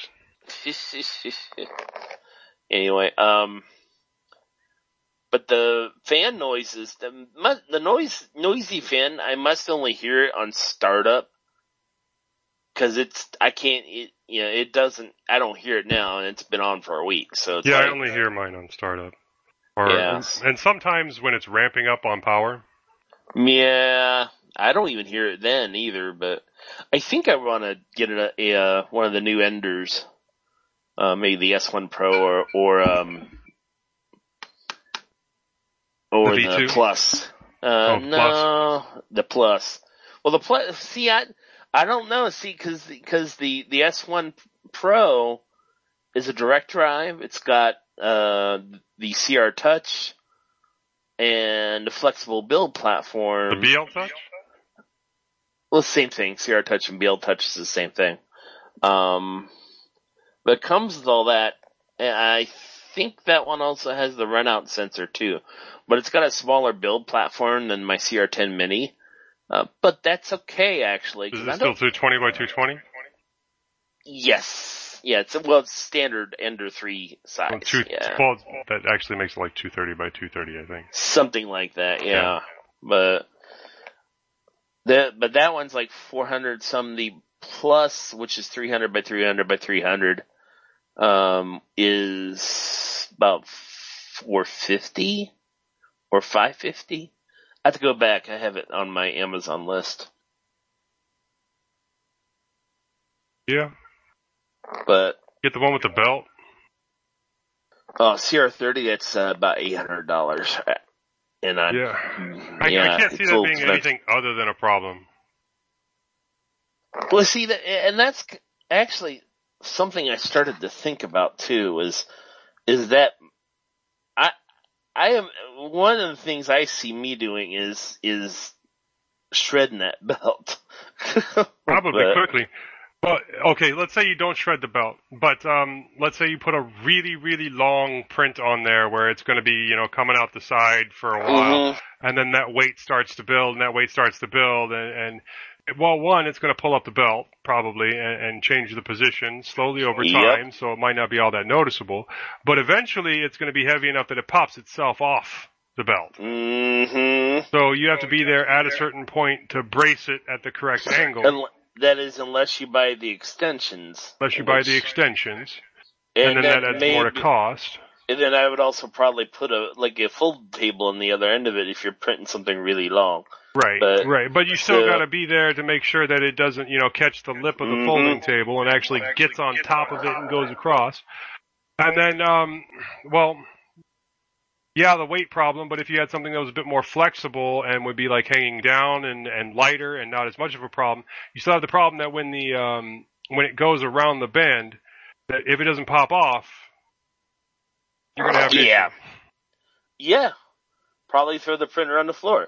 Anyway, um, but the fan noises, the the noise noisy fan, I must only hear it on startup because it's I can't. It, you know, it doesn't. I don't hear it now, and it's been on for a week. So it's yeah, like, I only hear mine on startup. Or Yeah. and, and sometimes when it's ramping up on power. Yeah, I don't even hear it then either, but I think I want to get a, a uh, one of the new Enders, uh, maybe the S one Pro or or um or The the, V two? Plus. Uh, Oh, no, the Plus. Well, the Plus. See, I I don't know. See, because because the the S one Pro is a direct drive. It's got uh the C R Touch. And the flexible build platform. The B L Touch? Well, same thing. C R Touch and B L Touch is the same thing. Um, but it comes with all that. And I think that one also has the runout sensor too. But it's got a smaller build platform than my C R ten Mini. Uh, but that's okay, actually. Is 'cause it I still don't... two twenty by two twenty? Yes. Yeah, it's, well, it's standard Ender three size. Well, two, yeah. well, that actually makes it like two thirty by two thirty, I think. Something like that, yeah. Yeah. But that but that one's like four hundred some. The Plus, which is three hundred by three hundred by three hundred, um, is about four fifty or five fifty. I have to go back. I have it on my Amazon list. Yeah. But Get the one with the belt. oh, C R thirty, that's uh, about eight hundred dollars. And I, Yeah. I, yeah, I can't see it's that a being little anything other than a problem. Well, see, that, and that's actually something I started to think about too. Is is that I I am one of the things I see me doing is is shredding that belt. Probably But- quickly. Well, okay, let's say you don't shred the belt, but um, let's say you put a really, really long print on there where it's going to be, you know, coming out the side for a while, Mhm. and then that weight starts to build, and that weight starts to build, and, and well, one, it's going to pull up the belt, probably, and, and change the position slowly over Yep. time, so it might not be all that noticeable, but eventually it's going to be heavy enough that it pops itself off the belt. Mhm. So you have to be there at a certain point to brace it at the correct angle. Unle- That is, unless you buy the extensions. Unless you buy which- the extensions, and, and then that adds may more to be- cost. And then I would also probably put a like a fold table on the other end of it if you're printing something really long. Right, But- right. But you still so- got to be there to make sure that it doesn't, you know, catch the lip of the Mhm. folding table and actually gets on top of it and goes across. And then, um, well, yeah, the weight problem, but if you had something that was a bit more flexible and would be like hanging down and, and lighter and not as much of a problem, you still have the problem that when the, um, when it goes around the bend, that if it doesn't pop off, you're going to have an Yeah. issue. Yeah. Probably throw the printer on the floor.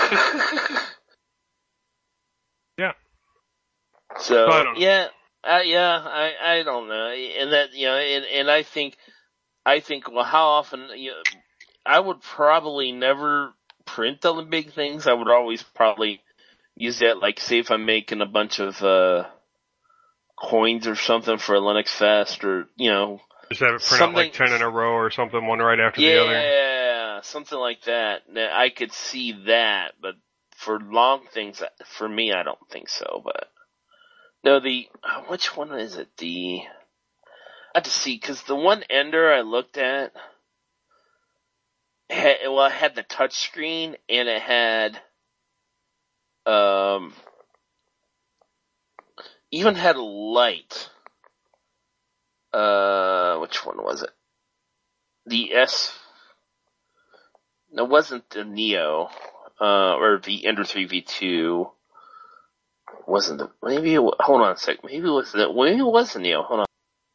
Yeah. So, I don't know. yeah, uh, yeah, I, I don't know. And that, you know, and, and I think, I think, well, how often, you know, I would probably never print on the big things. I would always probably use that, like, say if I'm making a bunch of, uh, coins or something for a Linux Fest or, you know, Just have it print out like Something- ten in a row or something, one right after the other. yeah, something like that. Now, I could see that, but for long things, for me, I don't think so. But no, the which one is it? The I have to see because the one Ender I looked at, had, well, it had the touch screen and it had um even had a light. Uh, which one was it? The S. No, it wasn't the Neo, uh, or the Ender three V two. Wasn't the maybe? It, hold on a sec. Maybe it was the maybe it was the Neo. Hold on.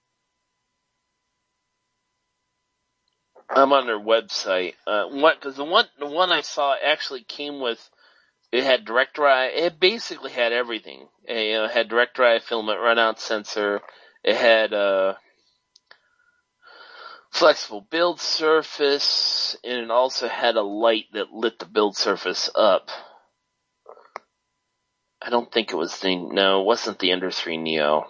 I'm on their website. Uh, what? Because the one the one I saw actually came with. It had direct drive. It basically had everything. It, you know, it had direct drive filament runout sensor. It had uh, flexible build surface, and it also had a light that lit the build surface up. I don't think it was the no, it wasn't the Ender three Neo.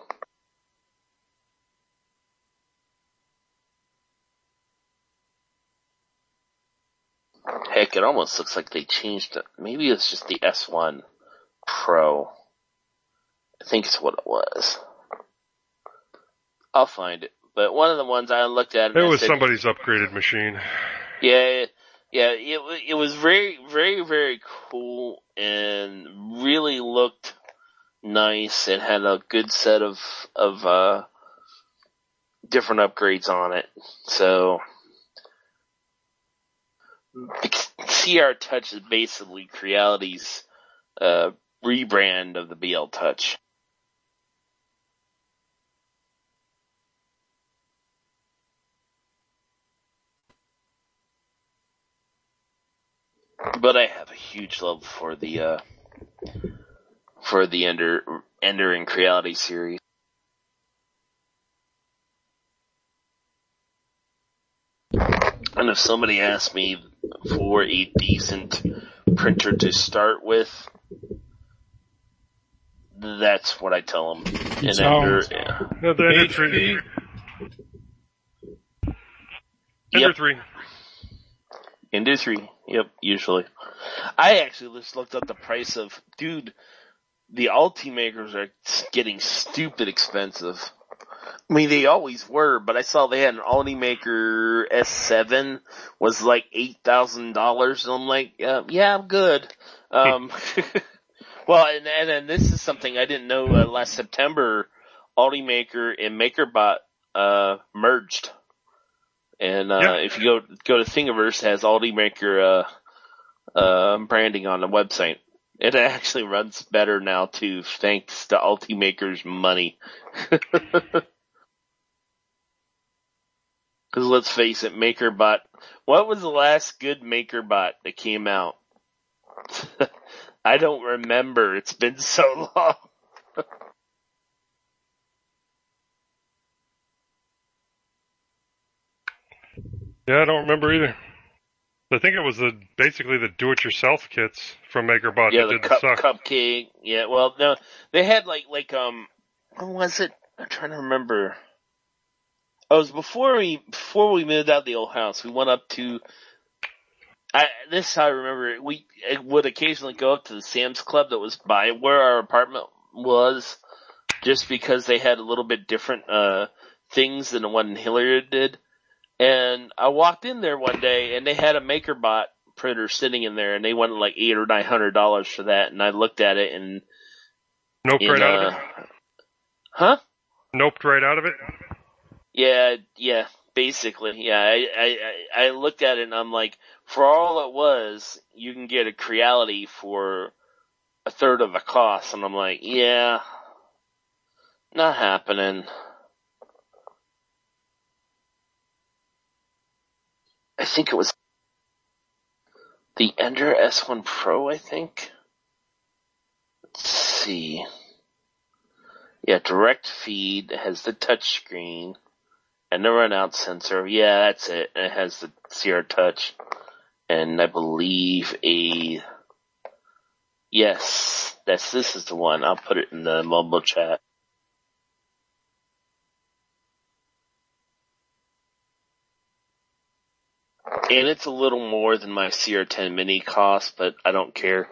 Heck, it almost looks like they changed it. Maybe it's just the S one Pro. I think it's what it was. I'll find it. But one of the ones I looked at, It was said, somebody's upgraded machine. Yeah, yeah. It it was very, very, very cool and really looked nice. It had a good set of of uh, different upgrades on it. So C R Touch is basically Creality's uh, rebrand of the B L Touch. But I have a huge love for the uh, for the Ender Ender and Creality series. And if somebody asks me for a decent printer to start with, that's what I tell them. And So- Ender, yeah. No, the Ender H P? three. Yep. Ender three. Ender three. Yep, usually. I actually just looked up the price of, dude, the Ultimakers are getting stupid expensive. I mean, they always were, but I saw they had an Ultimaker S seven was like eight thousand dollars, and I'm like, uh, yeah, I'm good. Um, well, and, and and this is something I didn't know uh, last September. Ultimaker and MakerBot uh, merged, and uh, Yeah. if you go go to Thingiverse, it has Ultimaker uh, uh, branding on the website. It actually runs better now too, thanks to Ultimaker's money. Because let's face it, MakerBot. What was the last good MakerBot that came out? I don't remember. It's been so long. Yeah, I don't remember either. I think it was the basically the do-it-yourself kits from MakerBot Yeah, that the did cup, the suck. cupcake. Yeah, well, no, they had like like um, what was it? I'm trying to remember. Oh, it was before we before we moved out of the old house. We went up to. I this is how I remember it. We it would occasionally go up to the Sam's Club that was by where our apartment was, just because they had a little bit different uh things than the one in Hilliard did. And I walked in there one day, and they had a MakerBot printer sitting in there, and they wanted like eight or nine hundred dollars for that. And I looked at it, and Noped in, right out uh, of it. huh? Noped right out of it. Yeah, yeah, basically, yeah. I, I, I I looked at it, and I'm like, for all it was, you can get a Creality for a third of the cost. And I'm like, yeah, not happening. I think it was the Ender S one Pro, I think. Let's see. Yeah, direct feed, it has the touch screen, and the runout sensor. Yeah, that's it. And it has the C R Touch. And I believe a... Yes, that's this is the one. I'll put it in the mobile chat. And it's a little more than my C R ten Mini cost, but I don't care.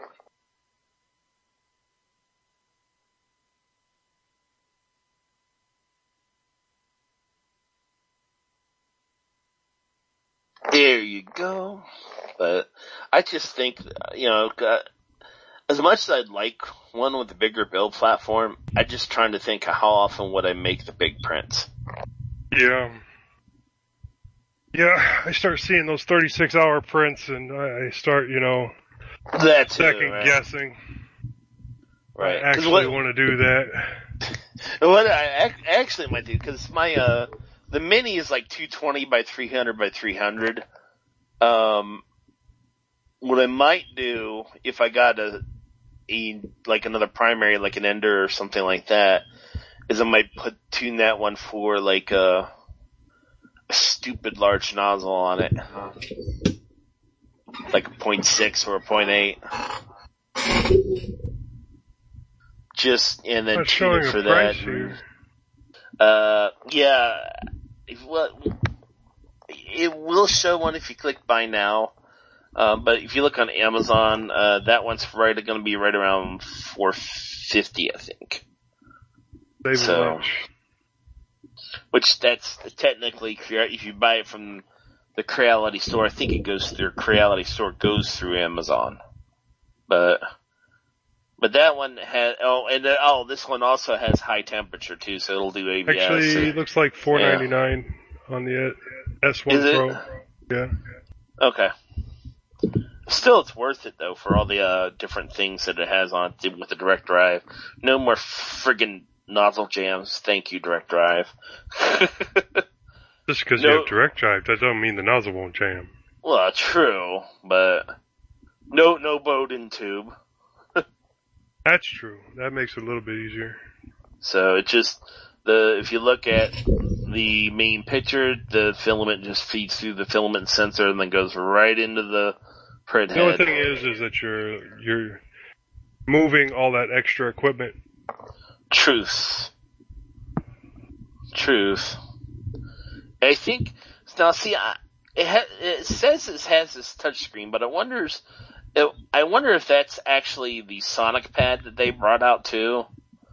There you go. But I just think, you know, as much as I'd like one with a bigger build platform, I'm just trying to think of how often would I make the big prints. Yeah. Yeah, I start seeing those thirty-six hour prints and I start, you know, That too, second right? guessing. Right. I actually what, want to do that. What I ac- actually might do, because my, uh, the mini is like two twenty by three hundred by three hundred. Um, what I might do if I got a, a, like another primary, like an Ender or something like that, is I might put, tune that one for like a, a stupid large nozzle on it. Like a point six or a point eight. Just, and then Not tune showing it a for price that. here. Uh, yeah, if, well, it will show one if you click buy now. Uh, but if you look on Amazon, uh, that one's right, going to be right around four fifty, I think. Save So, much. which that's technically, if you buy it from the Creality store, I think it goes through, Creality store goes through Amazon. But, but that one has, oh, and then, oh, this one also has high temperature too, so it'll do A B S. Actually, it looks like four ninety-nine yeah. on the S one Is it? Pro. Yeah. Okay. Still, it's worth it though for all the uh, different things that it has on it with the direct drive. No more friggin' nozzle jams. Thank you, direct drive. Just because no, you have direct drive, that doesn't mean the nozzle won't jam. Well, true, but no, no Bowden tube. That's true. That makes it a little bit easier. So it just the if you look at the main picture, the filament just feeds through the filament sensor and then goes right into the print the head. The only thing is, is that you're you're moving all that extra equipment. Truth. Truth. I think now. See, I, it, ha, it says it has this touchscreen, but I wonders. It, I wonder if that's actually the Sonic Pad that they brought out too.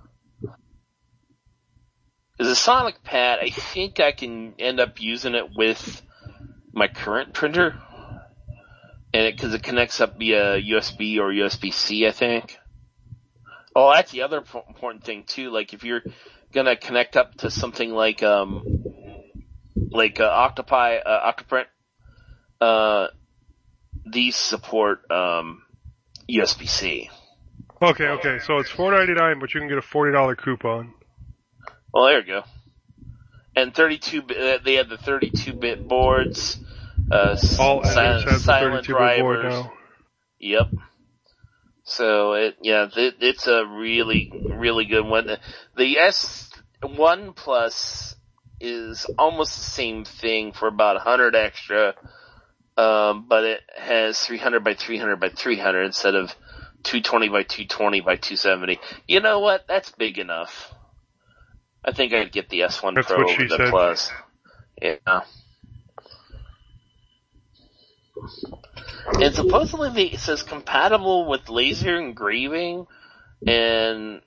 Because the Sonic Pad, I think I can end up using it with my current printer, and because it, it connects up via U S B or U S B C, I think. Oh, that's the other important thing too. Like if you're gonna connect up to something like um. like uh, Octopi, uh, Octoprint, uh, these support um, U S B C. Okay, okay, so it's four ninety-nine, but you can get a forty dollar coupon. Well, there you go. And thirty-two, uh, they have the thirty-two bit boards, uh, all silent, have silent the thirty-two bit board drivers. now. Yep. So it, yeah, it, it's a really, really good one. The S one Plus is almost the same thing for about a hundred extra, um, but it has three hundred by three hundred by three hundred instead of two twenty by two twenty by two seventy. You know what? That's big enough. I think I'd get the S one That's Pro what over she the said. Plus. Yeah. And supposedly it says compatible with laser engraving, and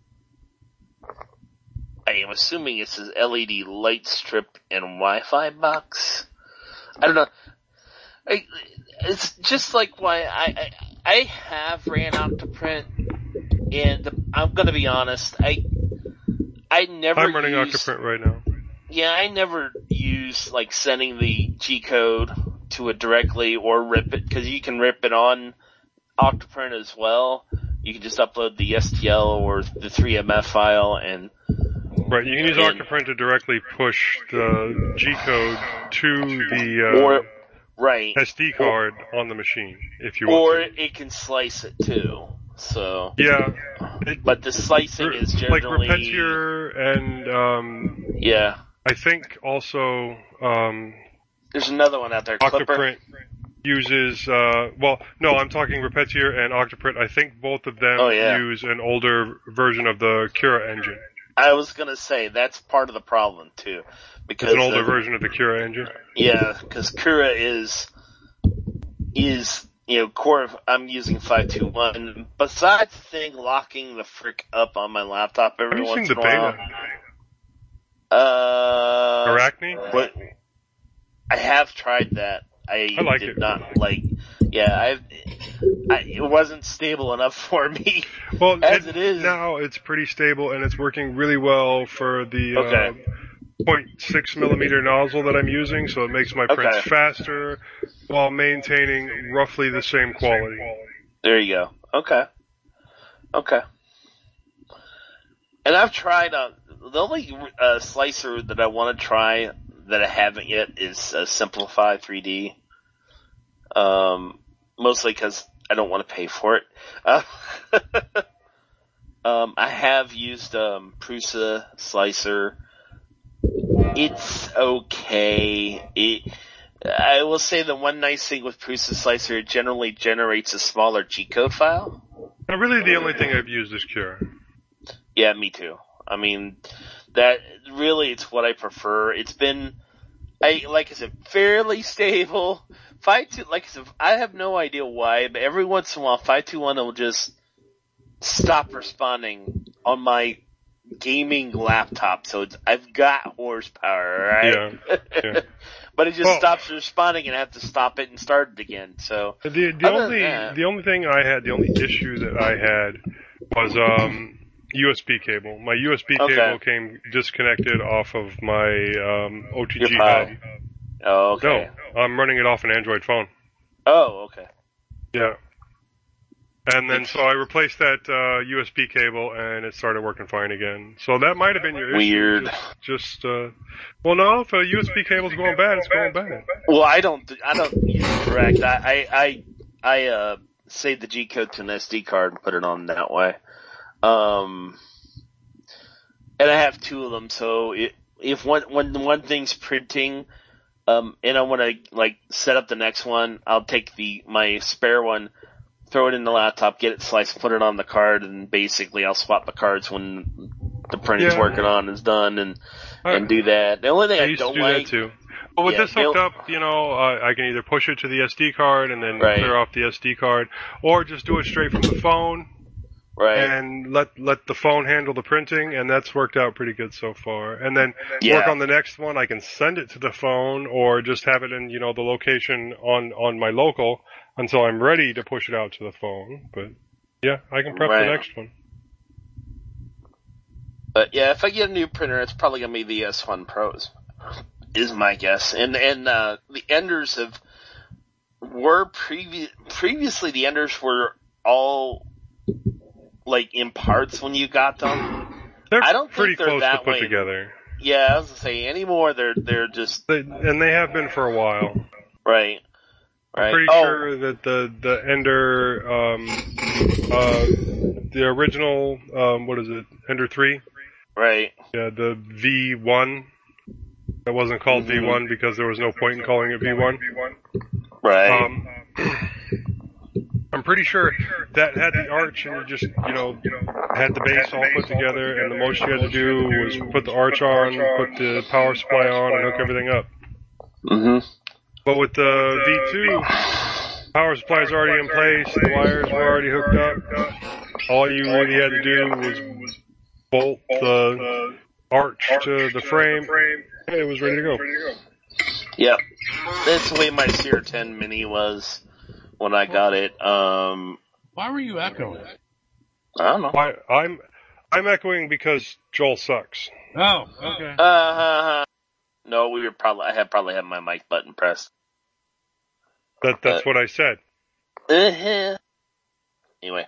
I am assuming it says L E D light strip and Wi-Fi box. I don't know. I, it's just like why I, I I have ran Octoprint, and I'm gonna be honest. I I never. I'm running used, Octoprint right now. Yeah, I never use like sending the G code to it directly or rip it, because you can rip it on Octoprint as well. You can just upload the S T L or the three M F file and. Right, you can use and, Octoprint to directly push the G code to the uh, or, right. S D card or, on the machine if you or want to. Or it can slice it too. So yeah, it, but the slicing is generally like Repetier and um, yeah. I think also um, there's another one out there. Octoprint Clipper. uses uh, well, no, I'm talking Repetier and Octoprint. I think both of them oh, yeah. use an older version of the Cura engine. I was gonna say that's part of the problem too, because it's an older uh, version of the Cura engine. Yeah, because Cura is is you know core. Of, I'm using five two one. Besides the thing locking the frick up on my laptop every I'm using once the in a while. beta. Uh, Arachne? But I have tried that. I, I like did it. not like. Yeah, I, I it wasn't stable enough for me. Well, as it, it is now, it's pretty stable and it's working really well for the uh, Okay. zero point six millimeter nozzle that I'm using, so it makes my prints Okay. faster while maintaining roughly the same quality. There you go. Okay. Okay. And I've tried, uh, the only uh, slicer that I want to try that I haven't yet is uh, Simplify three D. Um, mostly because I don't want to pay for it. Uh, um, I have used um, Prusa Slicer. It's okay. It, I will say the one nice thing with Prusa Slicer, it generally generates a smaller G-code file. Now, really, the only thing I've used is Cure. Yeah, me too. I mean, that really, it's what I prefer. It's been, I like I said, fairly stable. Five two, like I said, I have no idea why, but every once in a while, five two one will just stop responding on my gaming laptop. So it's, I've got horsepower, right? Yeah. yeah. But it just Well, stops responding, and I have to stop it and start it again. So The the Other only than that- the only thing I had, the only issue that I had was um U S B cable. My U S B Okay. cable came disconnected off of my um O T G Your Pi. hub. Oh, okay. No, I'm running it off an Android phone. Oh, okay. Yeah. And then so I replaced that uh U S B cable and it started working fine again. So that might have been your issue. Weird. Just, just uh well no, if a U S B cable's going bad, it's going bad. Well, I don't, I don't use it direct. I, I, I, I uh, save the G code to an S D card and put it on that way. Um, and I have two of them, so it, if one, when one thing's printing, um, and I want to like set up the next one, I'll take the my spare one, throw it in the laptop, get it sliced, put it on the card, and basically I'll swap the cards when the print is Yeah. working on is done, and I- and do that. The only thing I I, used don't to do like. that too. Well, with Yeah, this hooked they'll- up, you know, uh, I can either push it to the S D card and then Right. clear off the S D card, or just do it straight from the phone Right. and let let the phone handle the printing, and that's worked out pretty good so far. And then Yeah. work on the next one. I can send it to the phone, or just have it in, you know, the location on on my local until I'm ready to push it out to the phone. But yeah, I can prep Right. the next one. But yeah, if I get a new printer, it's probably gonna be the S one Pros, is my guess. And and uh, the Enders have were previ- previously the Enders were all like in parts when you got them. They're I don't think pretty they're close to that put way. together, Yeah, I was gonna say anymore. They're they're just they, and they have been for a while. right, right. Pretty oh, sure that the the Ender, um, uh, the original, um, what is it, Ender three? right. Yeah, the V one. That wasn't called Mhm. V one because there was no point in calling it V one. Right. Um, I'm pretty sure that had the arch and you just, you know, had the base all put together, and the most you had to do was put the arch on, put the power supply on, and hook everything up. Mhm. But with the V two, power supply's already in place, the wires were already hooked up. All you really had to do was bolt the arch to the frame, and it was ready to go. Yep. That's the way my C R ten Mini was when I got it. Um, Why were you echoing? I don't know. I, I'm I'm echoing because Joel sucks. Oh, okay. Uh, no, we were probably. I had probably had my mic button pressed. That that's what I said. Uh-huh. Anyway,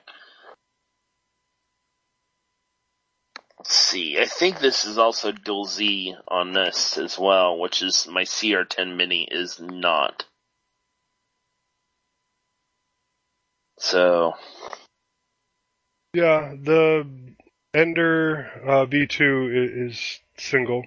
let's see. I think this is also dual Z on this as well, which is my C R ten Mini is not. So Yeah, the Ender uh, V two is, is single.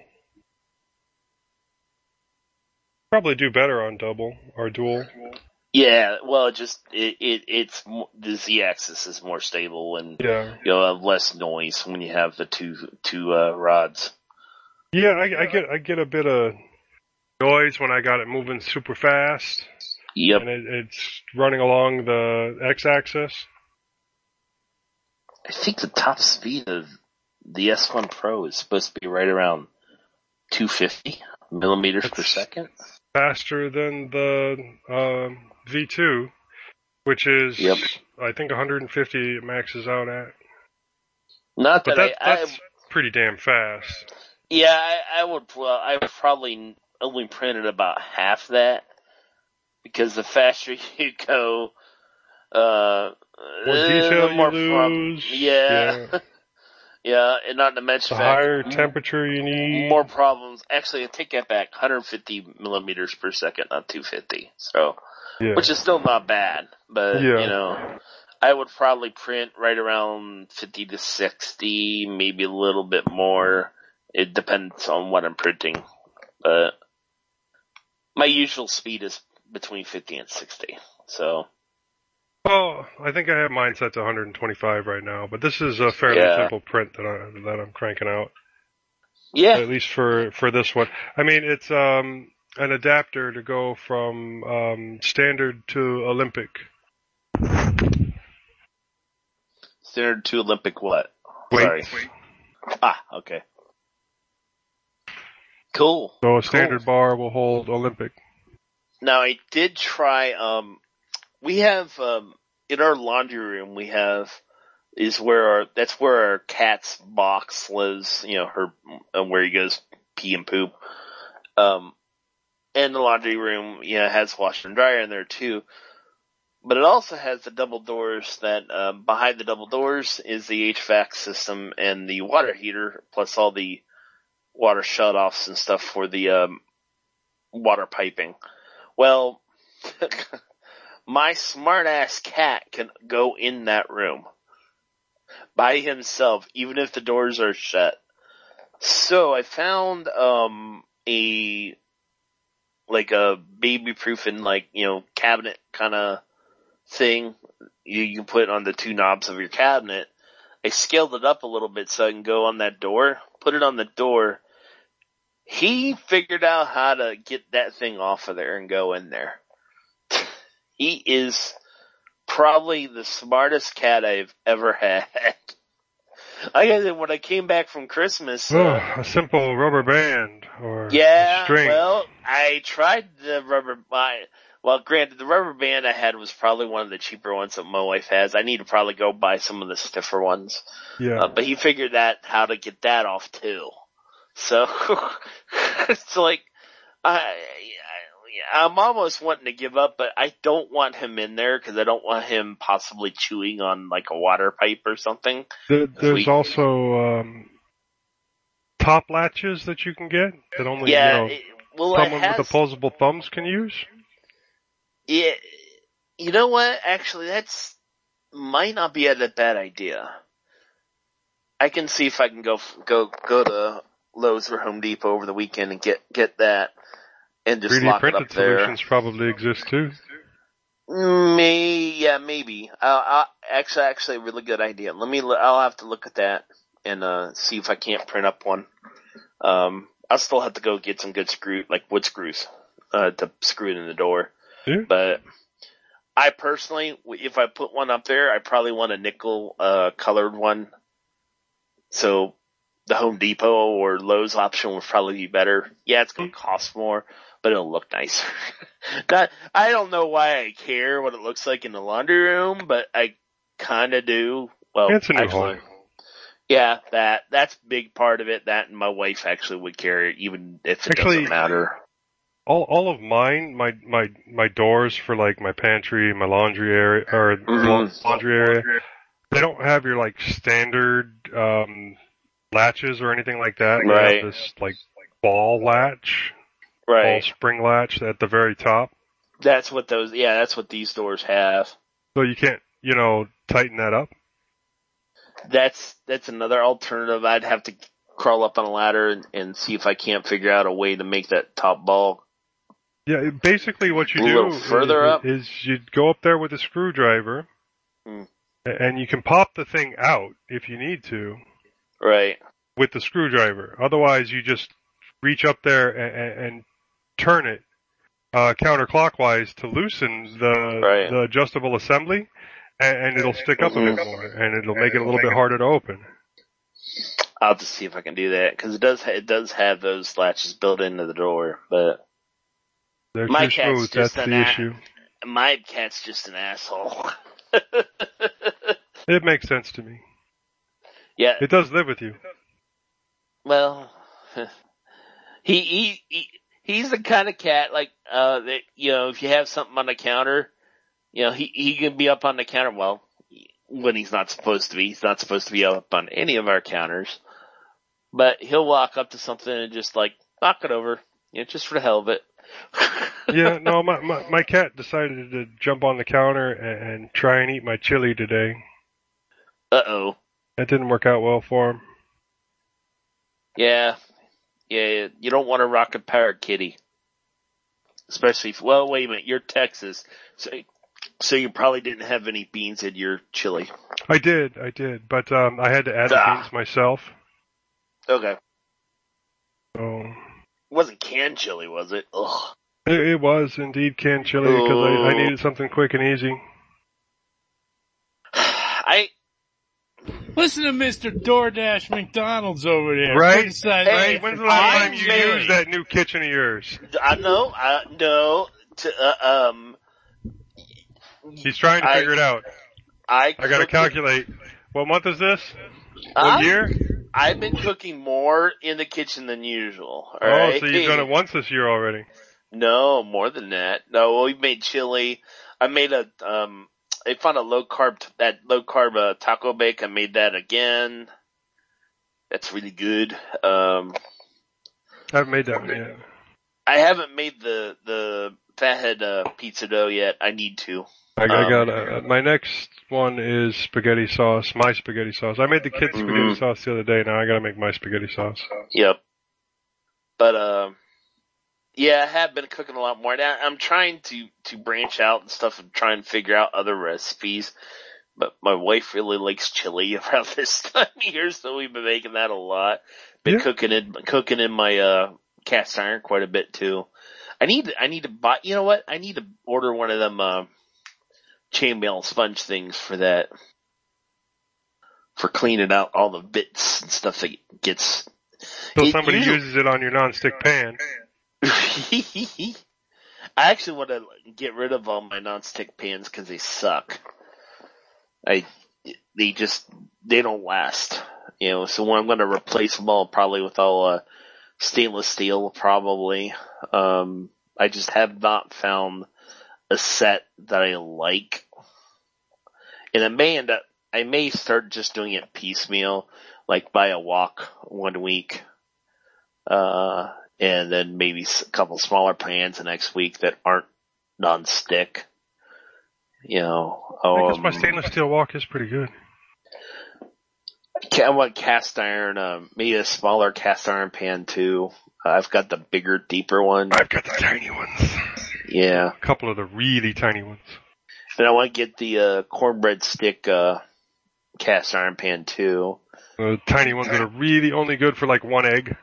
Probably do better on double or dual. yeah, well, it just it, it it's mo- the Z axis is more stable and Yeah, you'll have less noise when you have the two two uh, rods. yeah. I, I get I get a bit of noise when I got it moving super fast, Yep. and it, it's running along the x-axis. I think the top speed of the S one Pro is supposed to be right around two hundred fifty millimeters per That's- second. faster than the um, V two, which is, Yep. I think, one hundred fifty it maxes out at. Not But that, that, I, that's I, pretty damn fast. yeah, I, I would, well, I would probably only printed about half that, because the faster you go, uh, More uh, detail the more you prob- lose. yeah. yeah. Yeah, and not to mention The that higher temperature you need. more problems. Actually, I take that back. one hundred fifty millimeters per second, not two hundred fifty. So, Yeah. which is still not bad, but Yeah. you know, I would probably print right around fifty to sixty, maybe a little bit more. It depends on what I'm printing, but my usual speed is between fifty and sixty. So. Well, I think I have mine set to one hundred twenty-five right now, but this is a fairly Yeah. simple print that I that I'm cranking out. Yeah. At least for for this one. I mean, it's um an adapter to go from um standard to Olympic. Standard to Olympic what? Weight. Sorry. Ah, okay. Cool. So a standard Cool. bar will hold Olympic. Now I did try, um, we have, um, in our laundry room we have, is where our, that's where our cat's box lives, you know, her, uh, where he goes pee and poop. Um, and the laundry room, you know, has washer and dryer in there too. But it also has the double doors that, um, behind the double doors is the H V A C system and the water heater, plus all the water shutoffs and stuff for the, um, water piping. Well, my smart ass cat can go in that room by himself, even if the doors are shut. So I found, um, a, like a baby proofing, like, you know, cabinet kind of thing. You, you can put it on the two knobs of your cabinet. I scaled it up a little bit so I can go on that door, put it on the door. He figured out how to get that thing off of there and go in there. He is probably the smartest cat I've ever had. Like I said, when I came back from Christmas, Oh, uh, a simple rubber band or yeah, a string. well, I tried the rubber. My, well, granted, the rubber band I had was probably one of the cheaper ones that my wife has. I need to probably go buy some of the stiffer ones. yeah. Uh, but he figured that how to get that off too. So it's like I, I, I'm almost wanting to give up, but I don't want him in there because I don't want him possibly chewing on like a water pipe or something. There, there's we- also um, top latches that you can get that only Yeah, you know it, well, someone it has, with opposable thumbs can use. Yeah, you know what? Actually, that's might not be a bad idea. I can see if I can go go go to Lowe's or Home Depot over the weekend and get get that and just three D lock it printed up there. solutions probably exist too. May yeah, maybe. Uh, uh, actually, actually, a really good idea. Let me. I'll have to look at that and uh see if I can't print up one. Um, I'll still have to go get some good screw, like wood screws, uh, to screw it in the door. Yeah. But I personally, if I put one up there, I probably want a nickel uh colored one. So the Home Depot or Lowe's option would probably be better. Yeah, it's going to cost more, but it'll look nicer. That, I don't know why I care what it looks like in the laundry room, but I kind of do. Well, It's a new actually, home. yeah, that that's a big part of it. That and my wife actually would carry it, even if it Actually, doesn't matter. All all of mine, my my my doors for like my pantry, my laundry area, or Mhm. laundry area, they don't have your like standard um latches or anything like that. They Right. have this like ball latch, ball Right. spring latch at the very top. That's what those. Yeah, that's what these doors have. So you can't, you know, tighten that up. That's that's another alternative. I'd have to crawl up on a ladder and, and see if I can't figure out a way to make that top ball. Yeah, it- basically what you A do little further is, up? is you go up there with a screwdriver, Hmm. and you can pop the thing out if you need to Right. with the screwdriver. Otherwise, you just reach up there and, and, and turn it uh, counterclockwise to loosen the Right. the adjustable assembly, and, and it'll stick up a bit more, and it'll make it a little bit harder to open. I'll have to see if I can do that because it does ha- it does have those latches built into the door, but They're My too cat's smooth. just That's an the a- issue. My cat's just an asshole. It makes sense to me. Yeah. It does live with you. Well, he he he he's the kind of cat like uh that, you know, if you have something on the counter, you know, he he can be up on the counter. Well, when he's not supposed to be, he's not supposed to be up on any of our counters. But he'll walk up to something and just like knock it over, you know, just for the hell of it. Yeah, no, my, my my cat decided to jump on the counter and, and try and eat my chili today. Uh oh. That didn't work out well for him. Yeah. Yeah, you don't want a rocket powered kitty. Especially if, well, wait a minute, you're Texas. So, so you probably didn't have any beans in your chili. I did, I did, but um, I had to add the Ah. beans myself. Okay. So It wasn't canned chili, was it? Ugh. it, it was indeed canned chili because I, I Oh. needed something quick and easy. I, Listen to Mister DoorDash McDonald's over there. Right? Criticize- Hey, Right? When's the last I time you made- used that new kitchen of yours? I know, I know, to, uh, um, He's trying to I- figure it out. I, I gotta cook- calculate. What month is this? What I- year? I've been cooking more in the kitchen than usual. Oh, Alright? so you've done it once this year already. No, more than that. No, we made chili. I made a, um, I found a low carb, that low carb uh, taco bake. I made that again. That's really good. Um, I haven't made that one yet. I haven't made the, the fathead, uh, pizza dough yet. I need to. I, I Um, got uh, my next one is spaghetti sauce, my spaghetti sauce. I made the kids spaghetti Mhm. sauce the other day. Now I gotta make my spaghetti sauce. Yep. But, um, yeah, I have been cooking a lot more. Now, I'm trying to, to branch out and stuff and try and figure out other recipes. But my wife really likes chili around this time of year, so we've been making that a lot. Been Yeah. cooking in, cooking in my, uh, cast iron quite a bit too. I need, I need to buy, you know what? I need to order one of them, uh, chainmail sponge things for that. For cleaning out all the bits and stuff that gets. So It somebody usually- uses it on your nonstick pan. I actually want to get rid of all my nonstick pans because they suck. I, they just, they don't last. You know, so I'm going to replace them all probably with all, uh, stainless steel probably. Um, I just have not found a set that I like. And I may end up, I may start just doing it piecemeal, like buy a wok one week, uh, and then maybe a couple smaller pans the next week that aren't non-stick. You know, I guess my um, stainless steel wok is pretty good. I want cast iron, um, maybe a smaller cast iron pan too. Uh, I've got the bigger, deeper one. I've got the tiny ones. Yeah. A couple of the really tiny ones. And I want to get the, uh, cornbread stick, uh, cast iron pan too. The tiny ones that are really only good for like one egg.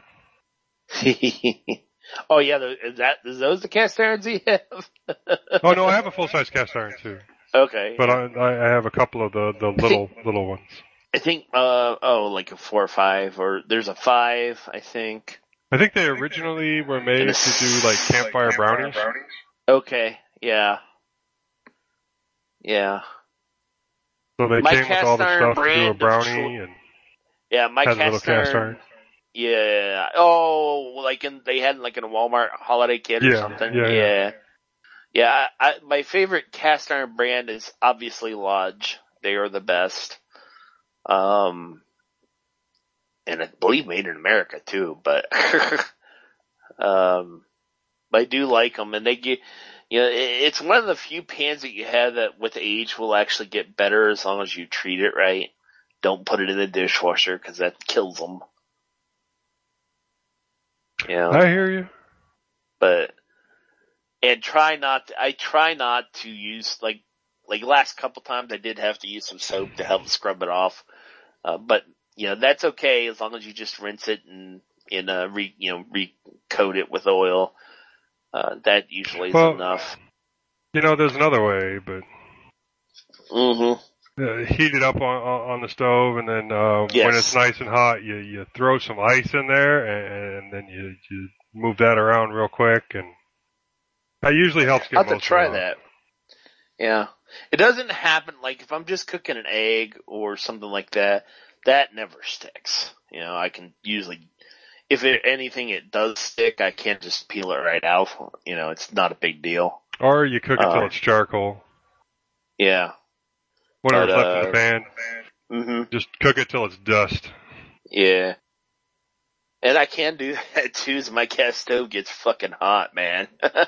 Oh yeah, the- is that, is those the cast irons you have? Oh no, I have a full size cast iron too. Okay. But I, I have a couple of the, the little, little ones. I think, uh, oh, like a four or five, or there's a five, I think. I think they originally were made And a to do like campfire brownies. Okay, yeah. Yeah. So they My came with all the cast iron stuff to do a brand of brownie cho- and Yeah, my has a little cast cast iron. iron. Yeah. Oh, like in, they had like in a Walmart holiday kit or Yeah, something. yeah, Yeah. yeah. Yeah, I, I, my favorite cast iron brand is obviously Lodge. They are the best. Um, and I believe made in America too, but, um, I do like them and they get, you know, it, it's one of the few pans that you have that with age will actually get better as long as you treat it right. Don't put it in the dishwasher because that kills them. Yeah. I hear you. But, and try not, I try not to use, like, like last couple times I did have to use some soap to help scrub it off. Uh, but, you know, that's okay as long as you just rinse it and, and, uh, re, you know, recoat it with oil. Uh, that usually is Well, enough. You know, there's another way, but Mm-hmm. uh, heat it up on on the stove, and then uh, Yes. when it's nice and hot, you you throw some ice in there, and, and then you you move that around real quick, and That usually helps get I'll have to most try of it off. that. Yeah. It doesn't happen, like, if I'm just cooking an egg or something like that, that never sticks. You know, I can usually, if it, anything it does stick, I can't just peel it right out. You know, it's not a big deal. Or you cook it till Uh, it's charcoal. Yeah. Whatever's but, left uh, in the pan, hmm just cook it till it's dust. Yeah. And I can do that too, as my gas stove gets fucking hot, man.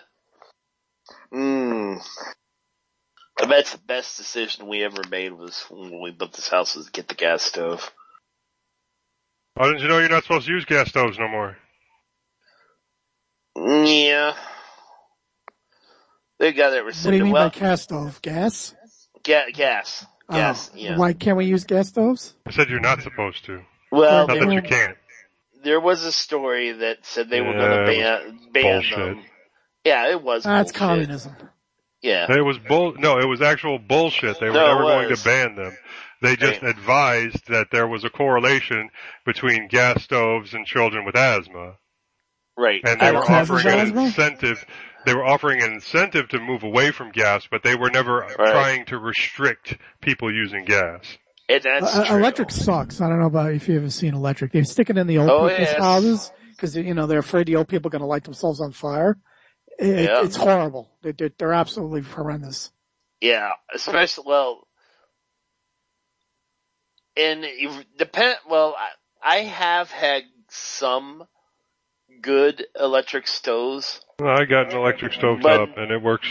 Mmm. I bet the best decision we ever made was when we built this house was to get the gas stove. Oh, didn't you know you're not supposed to use gas stoves no more? Yeah. They got it What do you rescinded. mean Well, by gas stove? Gas? ga- gas. Gas, Oh, yeah. Why can't we use gas stoves? I said you're not supposed to. Well, Not they that were, you can't. there was a story that said they were Yeah, going to it ban, ban bullshit. them. Yeah, it was That's bullshit. communism. Yeah. It was bull. No, it was actual bullshit. They were No, it never going to was. ban them. They just Right. advised that there was a correlation between gas stoves and children with asthma, Right. and I they were don't Causes offering an asthma? incentive. They were offering an incentive to move away from gas, but they were never Right. trying to restrict people using gas. And that's Uh, true. electric sucks. I don't know about if you've ever seen electric. They stick it in the old Oh, people's yes. houses because, you know, they're afraid the old people are going to light themselves on fire. It, Yeah. It's horrible. They're, they're, they're absolutely horrendous. Yeah, especially, well, and it depend, well, I, I have had some good electric stoves. Well, I got an electric stove But- top, and it works.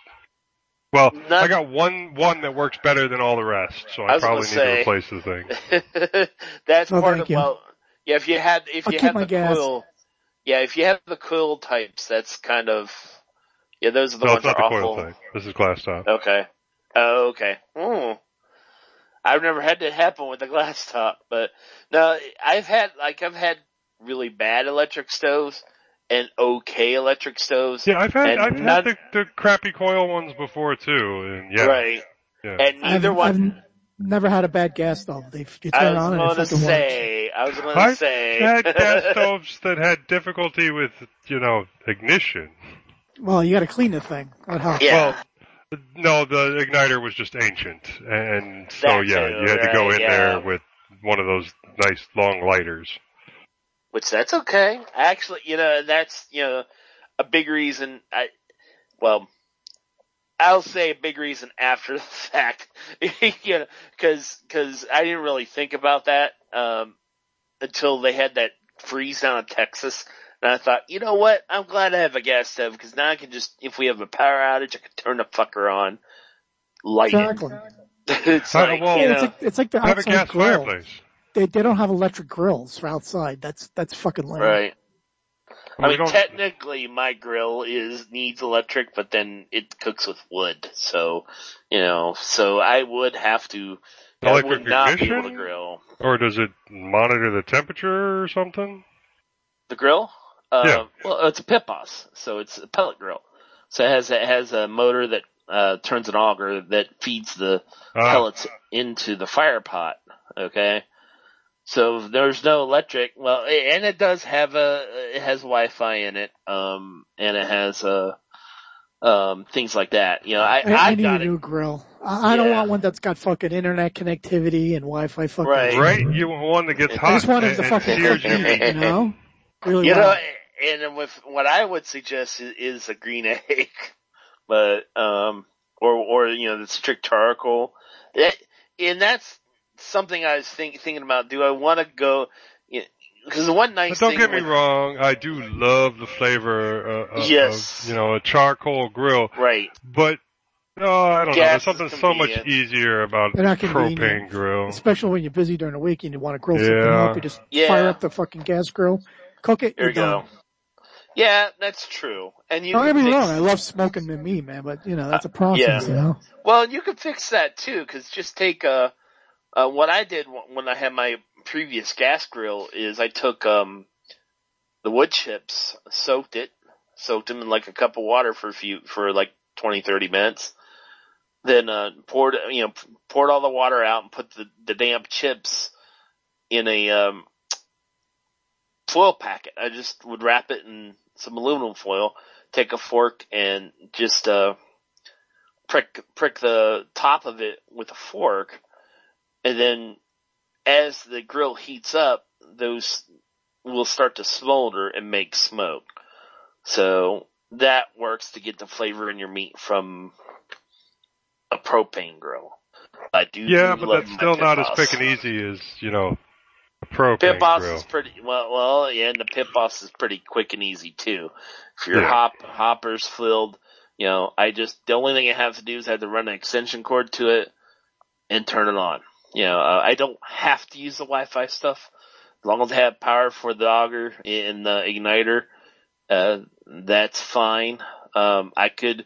Well, Not- I got one one that works better than all the rest, so I I, was probably gonna need say- to replace the thing. That's Oh, part thank of, you. well, yeah, if you had, if I'll you keep had my the gas. coil, yeah, if you have the coil types, that's kind of, yeah, those are the No, ones it's that not are the coil awful. type. This is glass top. Okay. Oh, okay. Hmm. I've never had that happen with the glass top, but no, I've had, like, I've had really bad electric stoves and okay electric stoves. Yeah, I've had And I've not- had the, the crappy coil ones before too, and yeah, Right. yeah. And neither I've, one, I've n- never had a bad gas stove. They, you I turn was it on and it going to fucking works. say, I was going to I've say. had gas stoves that had difficulty with, you know, ignition. Well, you got to clean the thing. That helps. Yeah. Well, no, the igniter was just ancient, and so That yeah, too, you had to go right, in yeah. there with one of those nice long lighters. Which that's okay. Actually, you know, that's, you know, a big reason I, well, I'll say a big reason after the fact, you know, cause, cause I didn't really think about that, um, until they had that freeze down in Texas. And I thought, you know what? I'm glad I have a gas stove because now I can just, if we have a power outage, I can turn the fucker on, light Exactly. it. It's Uh, like, well, you Yeah, it's know, like it's like the Have a outside gas grill. fireplace. They they don't have electric grills for outside. That's that's fucking lame. right. Well, I we mean, don't- technically, my grill is needs electric, but then it cooks with wood. So, you know, so I would have to. I Electric would not be able to ignition? grill Or does it monitor the temperature or something? the grill. Uh, Yeah. Well, it's a Pipos, so it's a pellet grill. So it has it has a motor that uh turns an auger that feeds the Ah, pellets into the fire pot. Okay. So there's no electric. Well, and it does have a, it has Wi-Fi in it, um, and it has uh um, things like that. You know, I, I, I I need got a it. new grill. I, I don't Yeah. want one that's got fucking internet connectivity and Wi-Fi fucking. Right. right? You want one that gets hot. I just want it and, to and fucking sears cook your meat, meat. you know? Really You well. know, and then with what I would suggest is, is a green egg, but um, or or you know the strict charcoal. That, and that's something I was think, thinking about. Do I want to go? Because the one nice But don't thing get me with, wrong, I do love the flavor uh, of, Yes. of, you know, a charcoal grill. right? But, no, I don't know. Gas There's is something so much convenient. easier about They're not propane convenient. grill. Especially when you're busy during the week and you want to grill something Yeah. up. You just Yeah. fire up the fucking gas grill, cook it, There you're you go. done. Yeah, that's true. And you Don't can get me fix, wrong, I love smoking the meat, man, but you know, that's a process, yeah. you know? Well, you can fix that too, because just take uh, uh, what I did when I had my previous gas grill is I took um, the wood chips, soaked it, soaked them in like a cup of water for a few for like twenty, thirty minutes. Then uh, poured you know poured all the water out and put the, the damp chips in a um, foil packet. I just would wrap it in some aluminum foil, take a fork and just uh, prick prick the top of it with a fork, and then as the grill heats up, those will start to smolder and make smoke. So that works to get the flavor in your meat from a propane grill. I do. Yeah, do but love that's my still Pit not as Boss. quick and easy as, you know, a propane Pit Boss grill. is pretty well. Well, yeah, and the Pit Boss is pretty quick and easy too. If your Yeah. hop hopper's filled, you know, I just the only thing I have to do is I have to run an extension cord to it and turn it on. You know, uh, I don't have to use the Wi-Fi stuff as long as I have power for the auger and the igniter. Uh, that's fine. Um, I could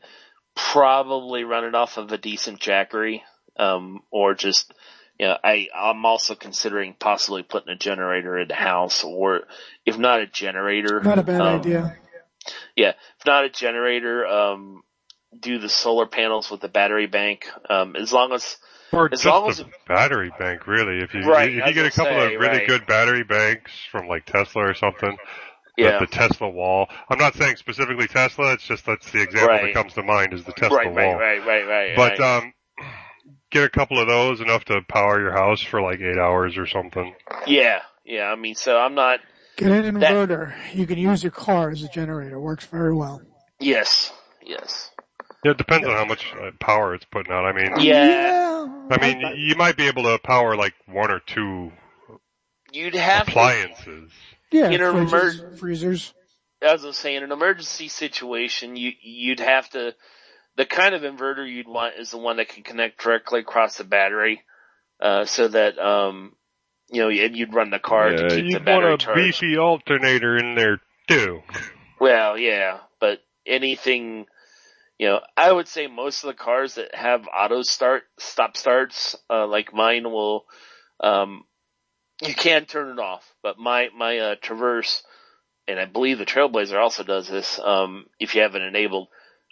probably run it off of a decent Jackery, um, or just, you know, I, I'm also considering possibly putting a generator in the house, or if not a generator. Not a bad um, idea. Yeah, if not a generator, um, do the solar panels with the battery bank, um, as long as, Or as just long a as, battery bank, really. If you Right, if I you get a was gonna couple say, of really right. good battery banks from like Tesla or something, yeah, the, the Tesla wall. I'm not saying specifically Tesla. It's just that's the example Right. that comes to mind is the Tesla right, right, wall. right, right, right, But right. um, get a couple of those, enough to power your house for like eight hours or something. yeah, yeah, I mean, so I'm not, Get an That- inverter. You can use your car as a generator. Works very well. yes, yes. Yeah, it depends on how much uh, power it's putting out. I mean, Yeah. I mean, you might be able to power like one or two You'd have to, appliances. Yeah, In a fridges, freezers. as I was saying, in an emergency situation, you, you'd have to, the kind of inverter you'd want is the one that can connect directly across the battery, uh, so that, um, you know, and you'd run the car to Yeah, keep the you'd battery want a charged. beefy alternator in there too. Well, yeah, but anything, you know, I would say most of the cars that have auto start, stop starts, uh, like mine will, um, you can turn it off, but my, my, uh, Traverse, and I believe the Trailblazer also does this, um, if you have it enabled.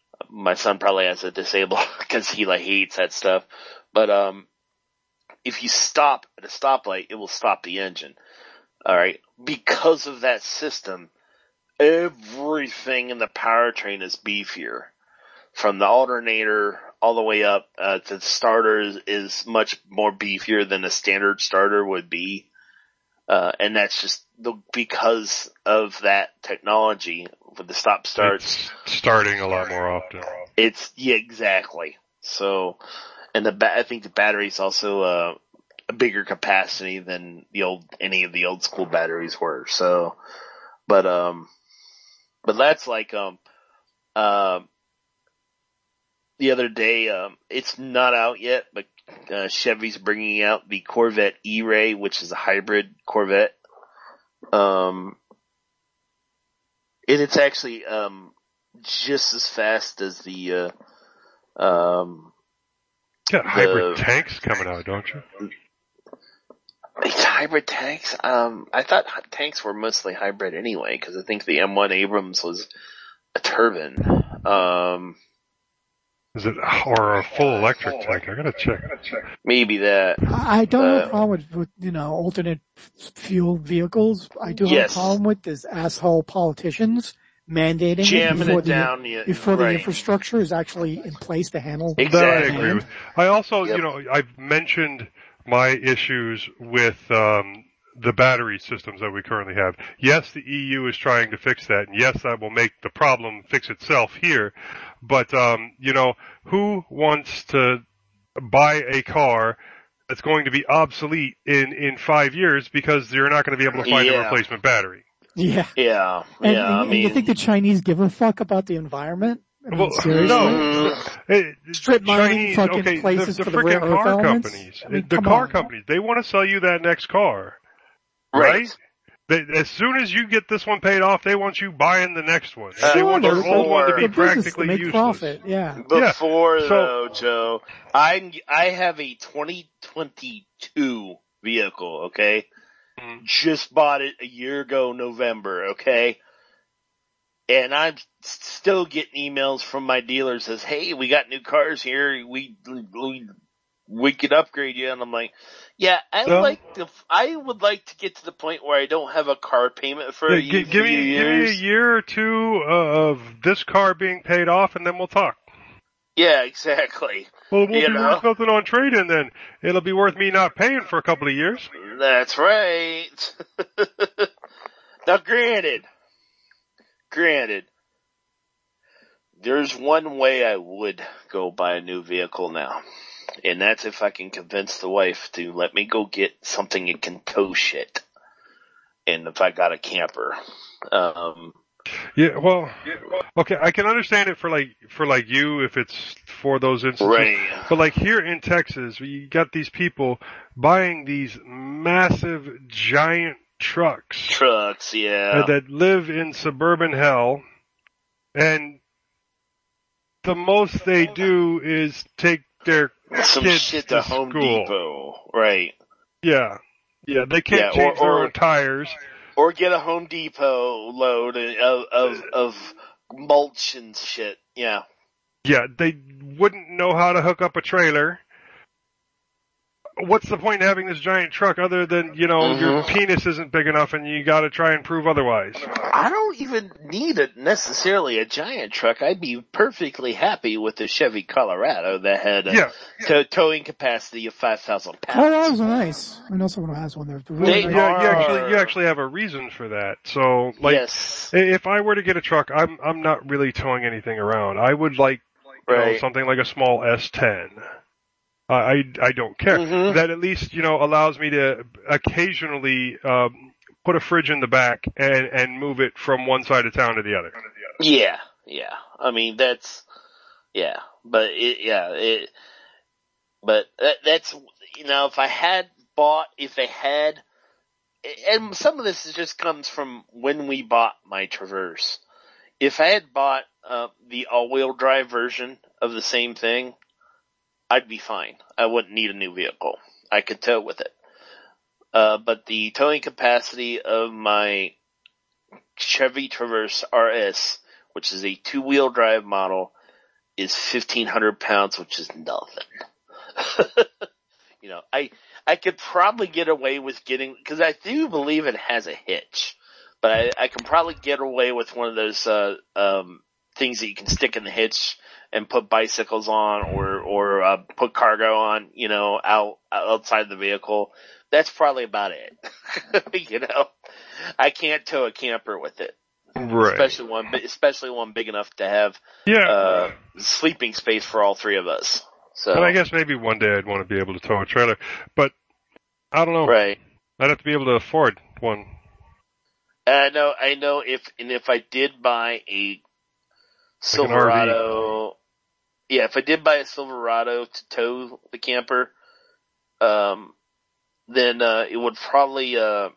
My son probably has it disabled because he like hates that stuff. But, um, if you stop at a stoplight, it will stop the engine. Alright. Because of that system, everything in the powertrain is beefier. From the alternator all the way up, uh, to the starter is, is much more beefier than a standard starter would be. Uh, and that's just the, because of that technology with the stop starts. It's starting a lot more often. It's, yeah, exactly. So, and the ba- I think the battery's also, uh, a bigger capacity than the old, any of the old school batteries were. So, but, um, but that's like, um, uh, the other day, um, it's not out yet, but, uh, Chevy's bringing out the Corvette E-Ray, which is a hybrid Corvette. Um, and it's actually, um, just as fast as the, uh, um, You got hybrid The- tanks coming out, don't you? it's hybrid tanks. Um, I thought tanks were mostly hybrid anyway, because I think the M one Abrams was a turbine. Um, Is it or a full electric tank? I gotta check. maybe that. I I don't have Uh, a problem with, with, you know, alternate f- fuel vehicles. I do have Yes. a problem with this asshole politicians mandating it Jamming before it the, down, yeah, before right. the infrastructure is actually in place to handle That I Exactly. agree with. I also, Yep. you know, I've mentioned my issues with um, the battery systems that we currently have. Yes, the E U is trying to fix that, and yes, that will make the problem fix itself here. But um, you know, who wants to buy a car that's going to be obsolete in in five years because you're not going to be able to find a Yeah. replacement battery? Yeah. Yeah, And, yeah. I and mean, you think the Chinese give a fuck about the environment? I mean, Well, seriously? no. Hey, Strip mining Chinese, fucking okay, places the, the for the rare freaking earth car elements? companies, I mean, the come car on. companies, they want to sell you that next car, right. right? They, as soon as you get this one paid off, they want you buying the next one. Uh, they want Sure, your they're- old one to be they're business to practically make useless. profit, yeah. Before Yeah, so- though, Joe, I I have a twenty twenty-two vehicle. Okay, Mhm. just bought it a year ago, November. Okay, and I'm s- still getting emails from my dealers says, "Hey, we got new cars here. We we we could upgrade you. And I'm like, yeah, I No. like to, I would like to get to the point where I don't have a car payment for Yeah, a gi- few give me give me a years. year or two uh, of this car being paid off, and then we'll talk. Yeah, exactly. Well, it won't You be know? worth nothing on trade-in then. It'll be worth me not paying for a couple of years. That's right. Now, granted, granted, there's one way I would go buy a new vehicle now, and that's if I can convince the wife to let me go get something that can tow shit, and if I got a camper. Um, Yeah, well, okay, I can understand it for like for like you if it's for those instances. right. But like here in Texas, you got these people buying these massive, giant trucks Trucks, yeah. uh, that live in suburban hell, and the most they do is take their Some kids shit to to Home school. Depot. Right. Yeah, yeah, they can't Yeah, or- change their or- own tires. Or get a Home Depot load of, of, of mulch and shit. Yeah. Yeah, they wouldn't know how to hook up a trailer. What's the point in having this giant truck other than, you know, Mm-hmm. your penis isn't big enough and you gotta try and prove otherwise? I don't even need a, necessarily a giant truck. I'd be perfectly happy with the Chevy Colorado that had a Yeah. tow- towing capacity of five thousand pounds. Colorados are nice. I know someone who has one. They're really They nice. Yeah, you are- actually, you actually have a reason for that. So, like, Yes. i- if I were to get a truck, I'm, I'm not really towing anything around. I would like, you know, Right. something like a small S ten. Uh, I, I don't care. Mhm. That at least, you know, allows me to occasionally, um, put a fridge in the back and, and move it from one side of town to the other. Yeah, yeah. I mean, that's, yeah. But it, yeah, it, but that, that's, you know, if I had bought, if they had, and some of this is just comes from when we bought my Traverse. If I had bought, uh, the all-wheel drive version of the same thing, I'd be fine. I wouldn't need a new vehicle. I could tow with it. Uh, but the towing capacity of my Chevy Traverse R S, which is a two-wheel drive model, is fifteen hundred pounds, which is nothing. You know, I, I could probably get away with getting, cause I do believe it has a hitch, but I, I can probably get away with one of those, uh, um, things that you can stick in the hitch and put bicycles on or, or, uh, put cargo on, you know, out, outside the vehicle. That's probably about it. You know, I can't tow a camper with it. Right. Especially one, especially one big enough to have, Yeah. uh, sleeping space for all three of us. So, And I guess maybe one day I'd want to be able to tow a trailer, but I don't know. right. I'd have to be able to afford one. And I know, I know if, and if I did buy a Silverado, yeah, if I did buy a Silverado to tow the camper, um, then, uh, it would probably, uh,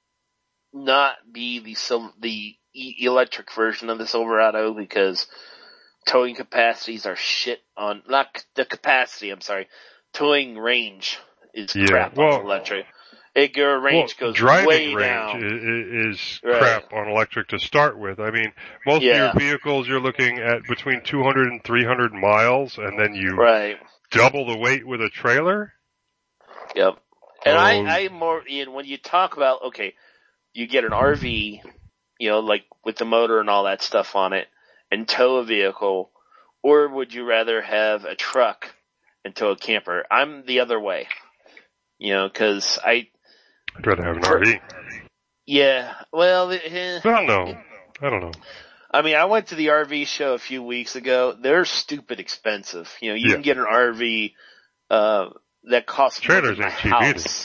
not be the sil- the e- electric version of the Silverado because towing capacities are shit on, not the capacity, I'm sorry, towing range is Yeah, crap well- on electric. It, your range well, goes driving way range down. is, is Right. crap on electric to start with. I mean, most Yeah. of your vehicles you're looking at between two hundred and three hundred miles, and then you Right. double the weight with a trailer. Yep. And Oh. I, I more, Ian, when you talk about, okay, you get an R V, you know, like with the motor and all that stuff on it, and tow a vehicle, or would you rather have a truck and tow a camper? I'm the other way. You know, cause I, I'd rather have an R V. yeah, well, eh, I don't know. I don't know. I mean, I went to the R V show a few weeks ago. They're stupid expensive. You know, you Yeah. can get an R V, uh, that costs more Trailers than my ain't cheap either. house.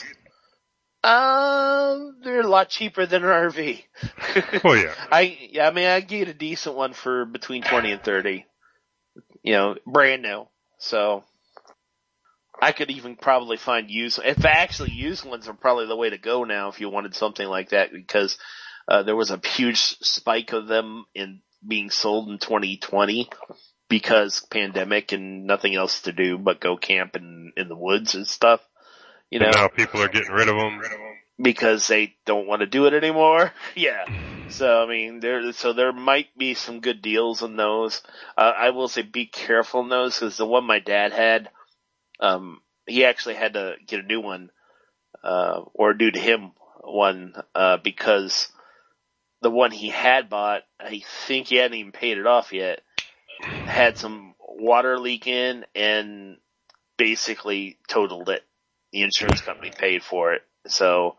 Um, they're a lot cheaper than an R V. Well, yeah. I, yeah, I mean, I get a decent one for between twenty and thirty. You know, brand new. So, I could even probably find used, if actually used ones are probably the way to go now if you wanted something like that because, uh, there was a huge spike of them in being sold in twenty twenty because pandemic and nothing else to do but go camp in, in the woods and stuff. You know, And now people are getting rid of them. because they don't want to do it anymore. Yeah. So, I mean, there, so there might be some good deals on those. Uh, I will say be careful on those because the one my dad had, um, he actually had to get a new one, uh, or due to him one, uh, because the one he had bought, I think he hadn't even paid it off yet, had some water leak in and basically totaled it. The insurance company paid for it. So,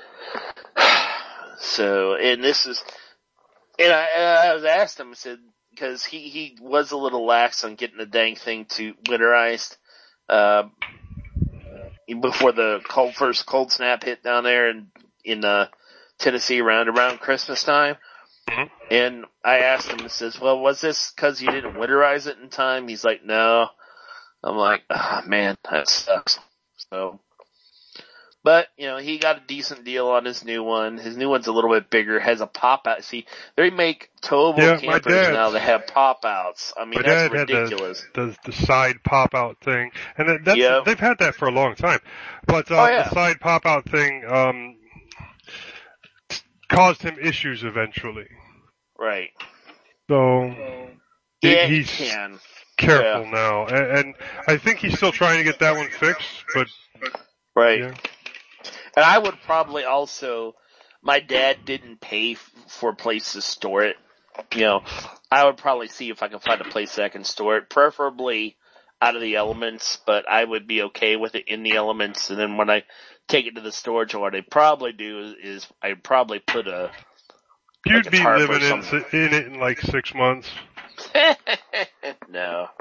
so, and this is, and I, I was asked him, I said, because he, he was a little lax on getting the dang thing to winterized, uh, before the cold, first cold snap hit down there in, in, uh, Tennessee around, around Christmas time. Mm-hmm. And I asked him, and says, well, was this cause you didn't winterize it in time? He's like, no. I'm like, ah, oh, man, that sucks. So, but, you know, he got a decent deal on his new one. His new one's a little bit bigger, has a pop out. See, they make towable yeah, campers now that have pop outs. I mean, my that's dad ridiculous. Had the, the, the side pop out thing. And that, that's, yep. they've had that for a long time. But, uh, oh, yeah. the side pop out thing, um, caused him issues eventually. Right. So, yeah, he, he's he can. careful yeah. now. And, and I think he's still trying to get that one fixed, but. Right. Yeah. And I would probably also, my dad didn't pay f- for a place to store it. You know, I would probably see if I can find a place that I can store it, preferably out of the elements, but I would be okay with it in the elements. And then when I take it to the storage, what I'd probably do is, is I'd probably put a, You'd like be a living in, in it in like six months. No.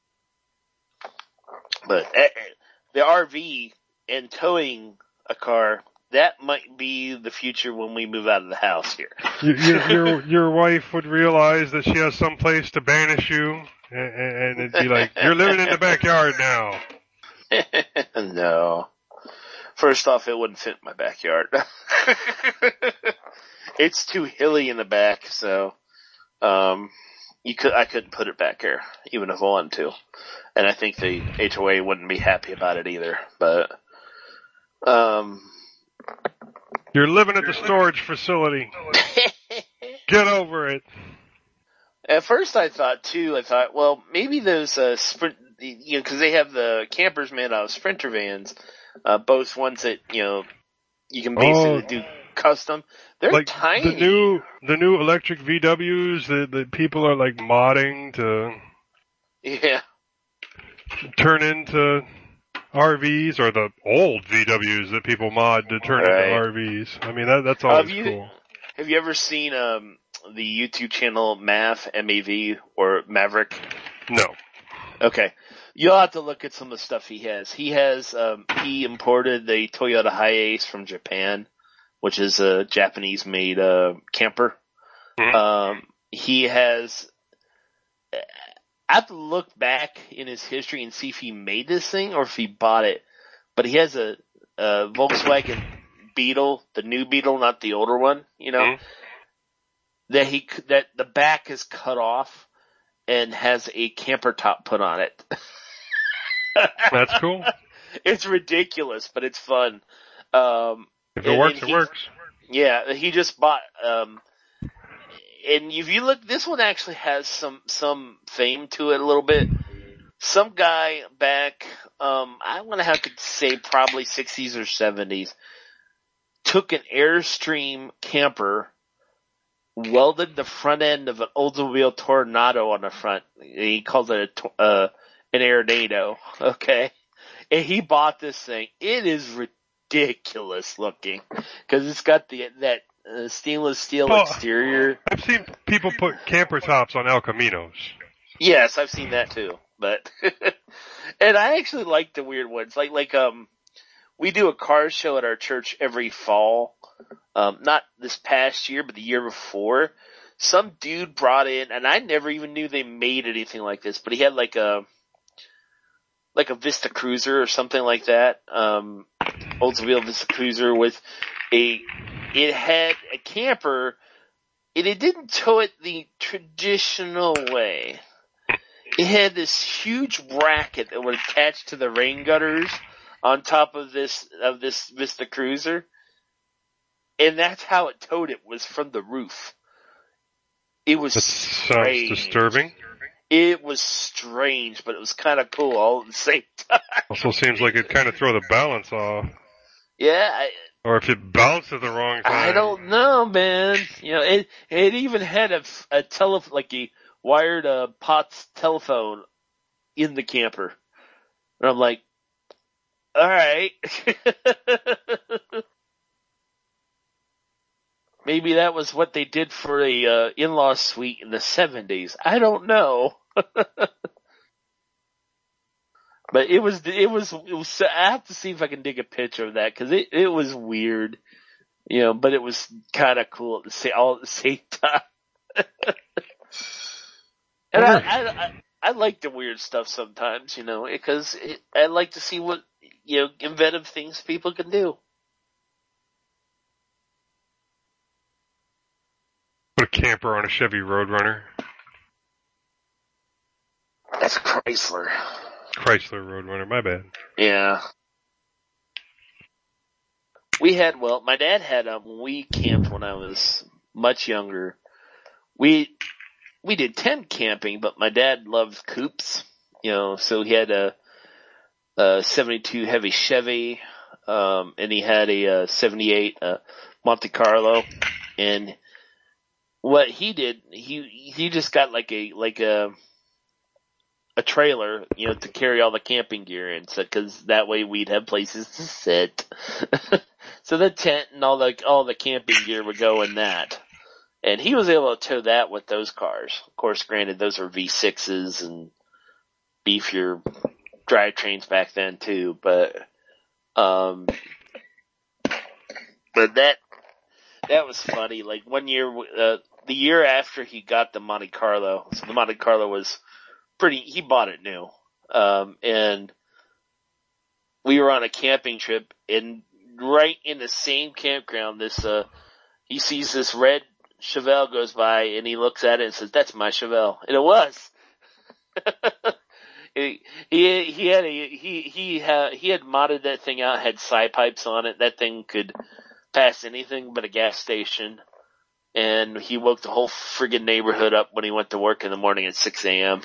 But uh, the R V and towing a car, that might be the future when we move out of the house here. your, your, your, your wife would realize that she has some place to banish you, and, and it'd be like, you're living in the backyard now. No. First off, it wouldn't fit in my backyard. It's too hilly in the back, so um you could I couldn't put it back there, even if I wanted to. And I think the H O A wouldn't be happy about it either. But um You're living at the storage facility. Get over it. At first I thought too, I thought, well, maybe those uh sprint, you know, because they have the campers made out of Sprinter vans, uh both ones that, you know, you can basically oh. do custom. They're like tiny. The new, the new electric V Ws that, that people are like modding to yeah. turn into R Vs, or the old V Ws that people mod to turn right. into R Vs. I mean, that, that's always have you, cool. Have you ever seen um the YouTube channel Mav, M A V, or Maverick? No. Okay. You'll have to look at some of the stuff he has. He has, um, he imported the Toyota Hiace from Japan, which is a Japanese made, uh, camper. Mm-hmm. Um, he has, I have to look back in his history and see if he made this thing or if he bought it. But he has a, a Volkswagen Beetle, the new Beetle, not the older one, you know, mm-hmm. that he, that the back is cut off and has a camper top put on it. That's cool. It's ridiculous, but it's fun. Um, if it works, it he, works. Yeah, he just bought, um, and if you look, this one actually has some, some fame to it a little bit. Some guy back, um, I want to have to say probably sixties or seventies, took an Airstream camper, welded the front end of an Oldsmobile Tornado on the front. He calls it a, uh, an Airnado, okay? And he bought this thing. It is ridiculous looking, because it's got the that uh, stainless steel well, exterior. I've seen people put camper tops on El Caminos. Yes, I've seen that too. But and I actually like the weird ones. Like like um, we do a car show at our church every fall. Um, not this past year, but the year before. Some dude brought in, and I never even knew they made anything like this, but he had like a, like a Vista Cruiser or something like that. Um, Oldsmobile Vista Cruiser with a, it had a camper, and it didn't tow it the traditional way. It had this huge bracket that would attach to the rain gutters on top of this, of this Vista Cruiser. And that's how it towed it, was from the roof. It was that strange. Sounds disturbing. it was strange, but it was kind of cool all at the same time. Also seems like it kind of throw the balance off. Yeah, I, Or if it bounced at the wrong time. I don't know, man. You know, it it even had a a tele like a wired uh, Potts telephone in the camper, and I'm like, all right. Maybe that was what they did for a uh, in-law suite in the seventies. I don't know. But it was, it was, it was, I have to see if I can dig a picture of that because it, it was weird, you know, but it was kind of cool at the same, all at the same time. And I, I, I, I like the weird stuff sometimes, you know, because it, I like to see what, you know, inventive things people can do. Put a camper on a Chevy Roadrunner. That's Chrysler. Chrysler Roadrunner, my bad. Yeah. We had, well, my dad had, um, when we camped when I was much younger, we, we did tent camping, but my dad loved coupes, you know, so he had a, a seventy-two heavy Chevy, um, and he had a, uh seventy-eight, uh, Monte Carlo, and what he did, he, he just got like a, like a, a trailer, you know, to carry all the camping gear in, so, cause that way we'd have places to sit. So the tent and all the, all the camping gear would go in that. And he was able to tow that with those cars. Of course, granted, those were V sixes and beefier drivetrains back then too, but, um, but that, that was funny. Like one year, uh, the year after he got the Monte Carlo, so the Monte Carlo was pretty, he bought it new. Um, and we were on a camping trip and right in the same campground, this, uh, he sees this red Chevelle goes by and he looks at it and says, "That's my Chevelle." And it was. he, he, he had a, he, he had, he had modded that thing out, had side pipes on it. That thing could pass anything but a gas station. And he woke the whole friggin' neighborhood up when he went to work in the morning at six a.m.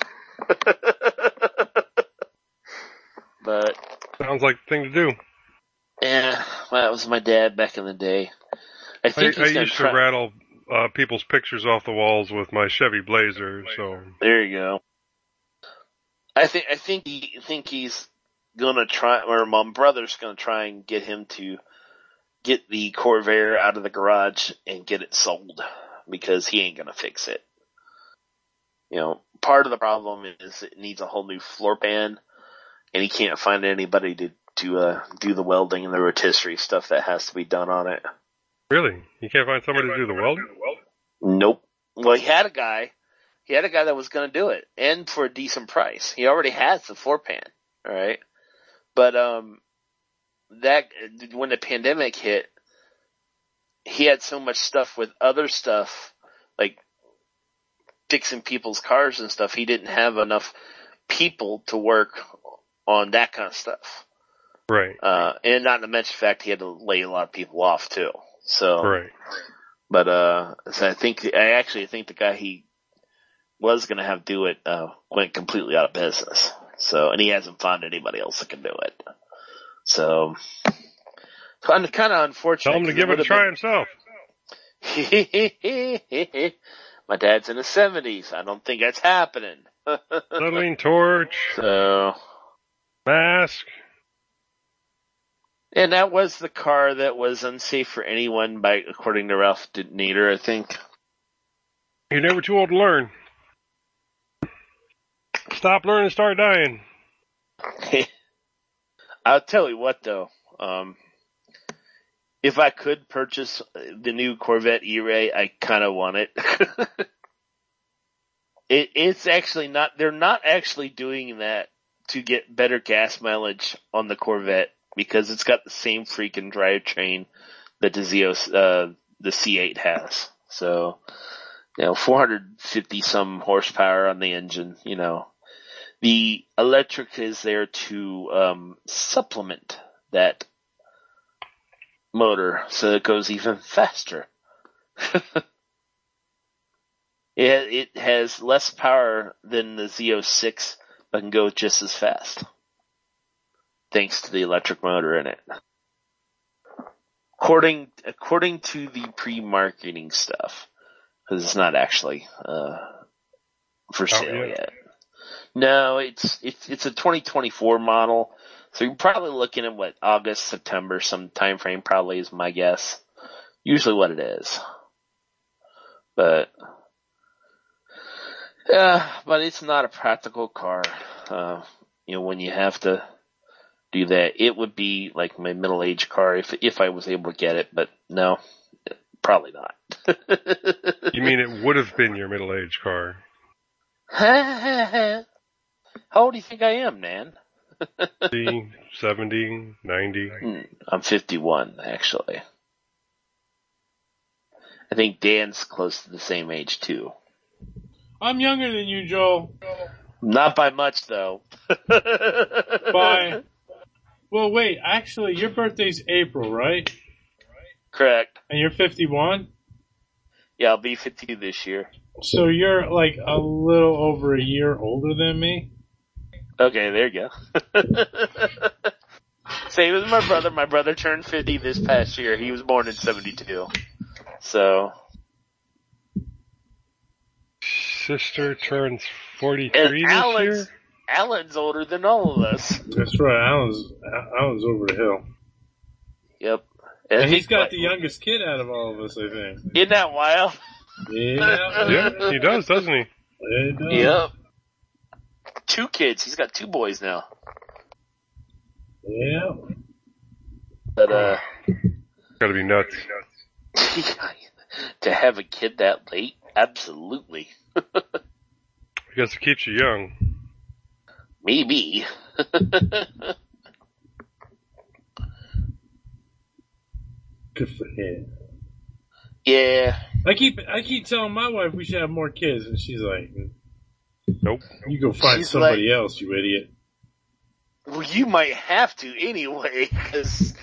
But sounds like the thing to do. Yeah, well, that was my dad back in the day. I think I, he's I used try- to rattle uh, people's pictures off the walls with my Chevy Blazer. So there you go. I think I think he I think he's gonna try, or my brother's gonna try and get him to get the Corvair out of the garage and get it sold because he ain't gonna fix it. You know, part of the problem is it needs a whole new floor pan, and he can't find anybody to to uh, do the welding and the rotisserie stuff that has to be done on it. Really, you can't find somebody to do the welding? Nope. Well, he had a guy. He had a guy that was going to do it, and for a decent price. He already has the floor pan, all right. But um, that when the pandemic hit, he had so much stuff with other stuff, like fixing people's cars and stuff. He didn't have enough people to work on that kind of stuff. Right. Uh, and not to mention the fact he had to lay a lot of people off too. So, right. But uh, so I think I actually think the guy he was going to have do it uh, went completely out of business. So, and he hasn't found anybody else that can do it. So, kind of kind of unfortunate. Tell him to give it a try himself. My dad's in the seventies. I don't think that's happening. Settling torch. So, mask. And that was the car that was unsafe for anyone, by according to Ralph Nader, I think. You're never too old to learn. Stop learning, start dying. I'll tell you what, though. Um, if I could purchase the new Corvette E-Ray, I kind of want it. it. It's actually not. They're not actually doing that to get better gas mileage on the Corvette, because it's got the same freaking drivetrain that the Zeos, uh, the C eight has. So, you know, four hundred fifty some horsepower on the engine, you know. The electric is there to, um, supplement that motor so it goes even faster. It, it has less power than the Z oh six, but can go just as fast. Thanks to the electric motor in it. According, according to the pre-marketing stuff. Because it's not actually, uh, for sale yet. yet. No, it's, it's, it's a twenty twenty-four model. So you're probably looking at what, August, September, some time frame probably is my guess. Usually what it is. But, yeah, but it's not a practical car. Uh, you know, when you have to do that, it would be like my middle-aged car if, if I was able to get it, but no, probably not. You mean it would have been your middle-aged car? How old do you think I am, Nan? sixty, seventy, ninety Hmm, I'm fifty-one, actually. I think Dan's close to the same age, too. I'm younger than you, Joel. Not by much, though. By, well, wait, actually, your birthday's April, right? Correct. And you're fifty-one? Yeah, I'll be fifty this year. So you're like a little over a year older than me? Okay, there you go. Same as my brother. My brother turned fifty this past year. He was born in seventy-two. So. Sister turns forty-three And this Alan's, year? Alan's older than all of us. That's right, Alan's, Alan's over the hill. Yep. And I he's think, got like, the youngest kid out of all of us, I think. Isn't that wild? Yeah. Yeah, he does, doesn't he? It does. Yep. Two kids. He's got two boys now. Yeah. But, uh, Gotta be nuts. to have a kid that late? Absolutely. I guess it keeps you young. Maybe. Good for him. Yeah. I keep I keep telling my wife we should have more kids, and she's like, Nope. "You go find She's somebody like- else, you idiot." Well, you might have to anyway, because...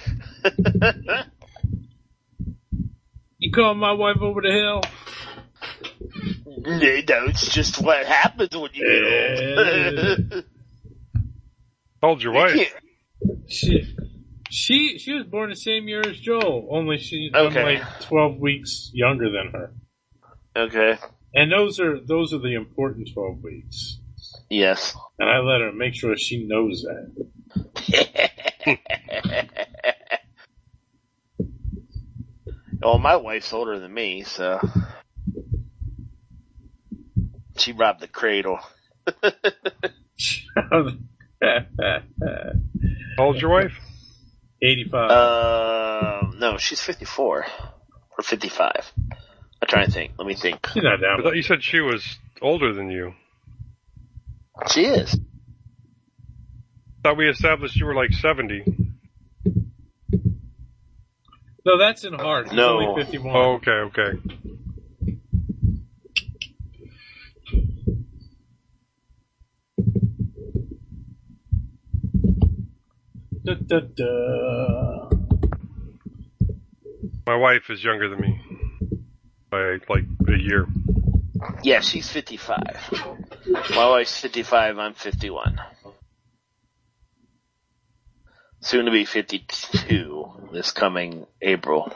You calling my wife over the hill? No, it's just what happens when you get old. How old's your You wife? can't- She she she was born the same year as Joel, only she's Okay. like twelve weeks younger than her. Okay. And those are those are the important twelve weeks. Yes. And I let her make sure she knows that. Well, my wife's older than me, so she robbed the cradle. How old's your wife? Eighty-five. Uh, no, she's fifty-four or fifty-five. I'm trying to think. Let me think. She's not I down. thought you said she was older than you. She is. Thought we established you were like seventy. No, that's in heart. He's No. only fifty-one. Oh, okay, okay. Da, da, da. My wife is younger than me by like a year. Yeah, she's fifty-five. My wife's fifty-five. I'm fifty-one. Soon to be fifty-two this coming April.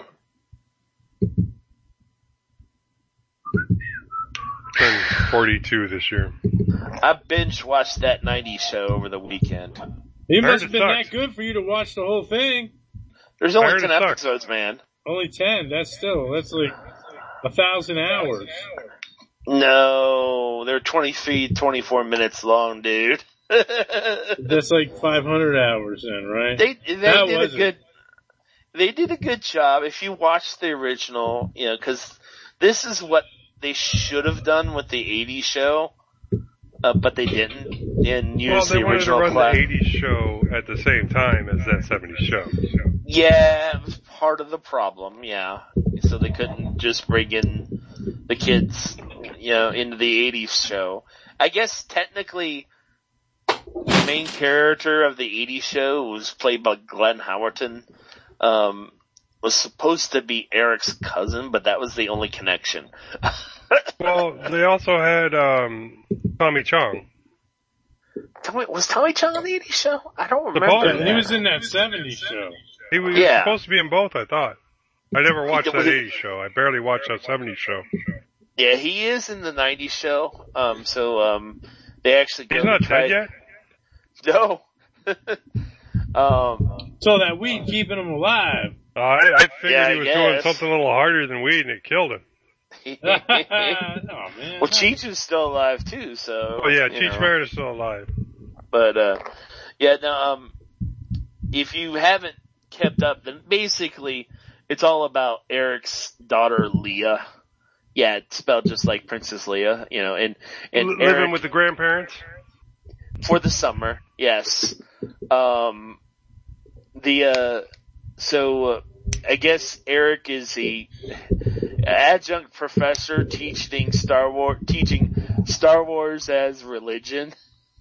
Turned forty-two this year. I binge watched that nineties show over the weekend. It I must heard have it been sucked. that good for you to watch the whole thing. There's I only heard ten it sucked. episodes, man. Only ten. That's still that's like a thousand hours. No, they're twenty-three, twenty-four minutes long, dude. That's like five hundred hours then, right? They they That did a wasn't- good they did a good job. If you watch the original, you know, because this is what they should have done with the eighties show, uh, but they didn't. And use Well, they the wanted to original run class. the eighties show at the same time as that seventies show. Yeah, it was part of the problem. Yeah, so they couldn't just bring in the kids, you know, into the eighties show. I guess technically, the main character of the eighties show was played by Glenn Howerton. Um, was supposed to be Eric's cousin, but that was the only connection. Well, they also had um, Tommy Chong. Tommy, was Tommy Chong on the eighties show? I don't The remember. ball- that. He was in that seventies show. He was Yeah. supposed to be in both, I thought. I never watched He- that eighties show. I barely watched that seventies show. Yeah, he is in the nineties show. Um, so um, they actually go He's not try- dead yet? No. um, So that weed keeping him alive. Uh, I, I figured Yeah, he was I doing guess. something a little harder than weed and it killed him. Oh, man. well, Cheech is still alive too. So. Oh yeah, you Cheech know. Marin is still alive. But uh, yeah, no. Um, if you haven't kept up, then basically it's all about Eric's daughter Leah. Yeah, it's spelled just like Princess Leia, you know, and and L- Eric, living with the grandparents? for the summer, yes. Um, the uh, so uh, I guess Eric is a adjunct professor teaching Star Wars, teaching Star Wars as religion.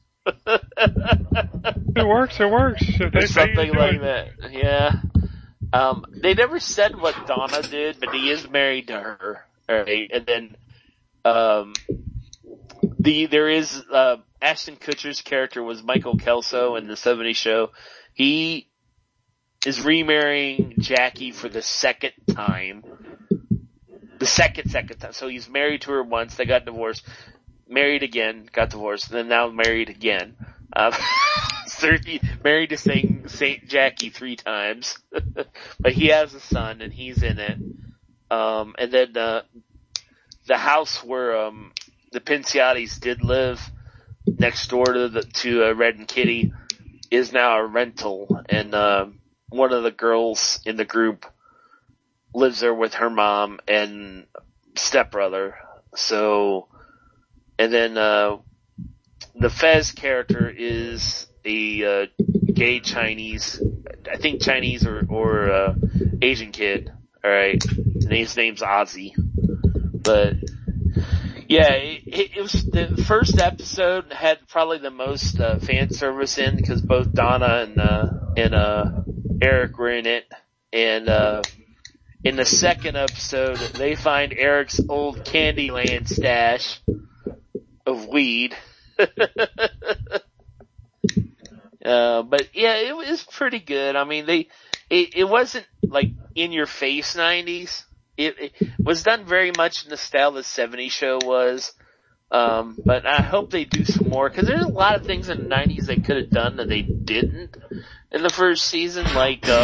It works, it works. If they Or pay you something to like it. that. Yeah. Um, they never said what Donna did, but he is married to her. Alright, and then, um, the, there is, uh, Ashton Kutcher's character was Michael Kelso in the seventies show. He is remarrying Jackie for the second time. The second, second time. So he's married to her once, they got divorced, married again, got divorced, and then now married again. Um, thirty, married to Saint, Saint Jackie three times. But he has a son and he's in it. Um, and then, uh, the house where, um, the Pinciottis did live next door to the, to uh, Red and Kitty is now a rental. And, uh, one of the girls in the group lives there with her mom and stepbrother. So, and then, uh, the Fez character is a, uh, gay Chinese, I think Chinese or, or, uh, Asian kid. Alright. And his name's Ozzy. But, yeah, it, it was, the first episode had probably the most, uh, fan service in, because both Donna and, uh, and, uh, Eric were in it. And, uh, in the second episode, they find Eric's old Candyland stash of weed. uh, but yeah, it was pretty good. I mean, they, it, it wasn't like in your face nineties. It, it was done very much in the style the seventies show was. Um, but I hope they do some more, cause there's a lot of things in the nineties they could have done that they didn't in the first season, like, um,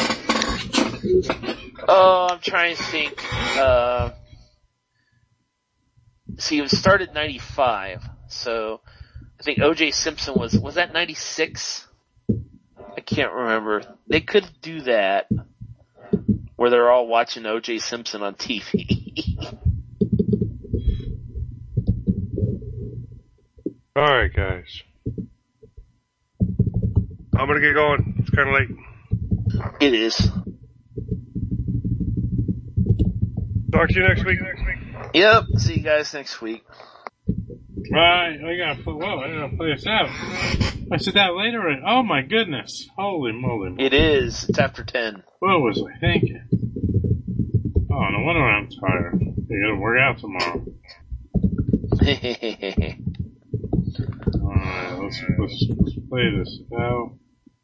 oh, I'm trying to think, uh, see, it was started ninety-five, so I think O J Simpson was, was that ninety-six? I can't remember. They could do that, where they're all watching O J Simpson on T V. Alright, guys. I'm gonna get going. It's kinda late. It is. Talk to you next week. Yep, see you guys next week. Right, I gotta play, whoa, I gotta play this out. I said that later, and, oh my goodness. Holy moly. It is. It's after ten. What was I thinking? Oh, no wonder I'm tired. You gotta work out tomorrow. Alright, let's, let's, let's play this out.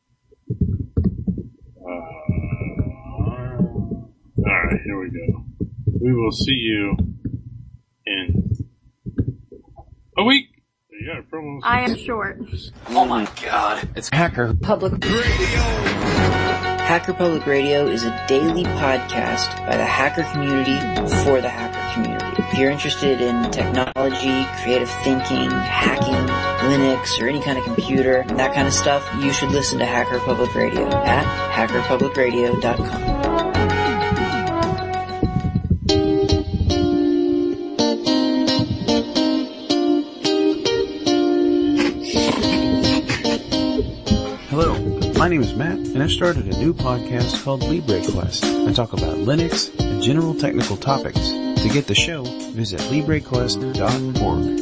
Uh, alright, here we go. We will see you in a week. You got a promo. I am short. Oh my god. It's Hacker Public Radio. Hacker Public Radio is a daily podcast by the hacker community for the hacker community. If you're interested in technology, creative thinking, hacking, Linux, or any kind of computer, that kind of stuff, you should listen to Hacker Public Radio at hacker public radio dot com. Hello, my name is Matt, and I've started a new podcast called LibreQuest. I talk about Linux and general technical topics. To get the show, visit libre quest dot org.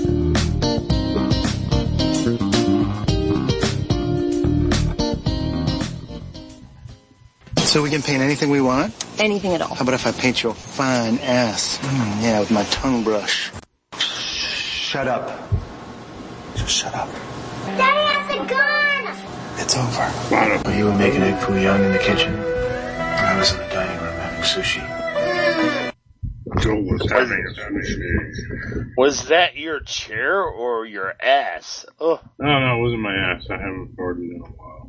So we can paint anything we want? Anything at all. How about if I paint your fine ass? Mm, yeah, with my tongue brush. Shut up. Just shut up. Daddy has a gun! It's over. You were making egg foo young in the kitchen. I was in the dining room having sushi. Joe was having sushi. Was that your chair or your ass? Oh. No, no, it wasn't my ass. I haven't farted in a while.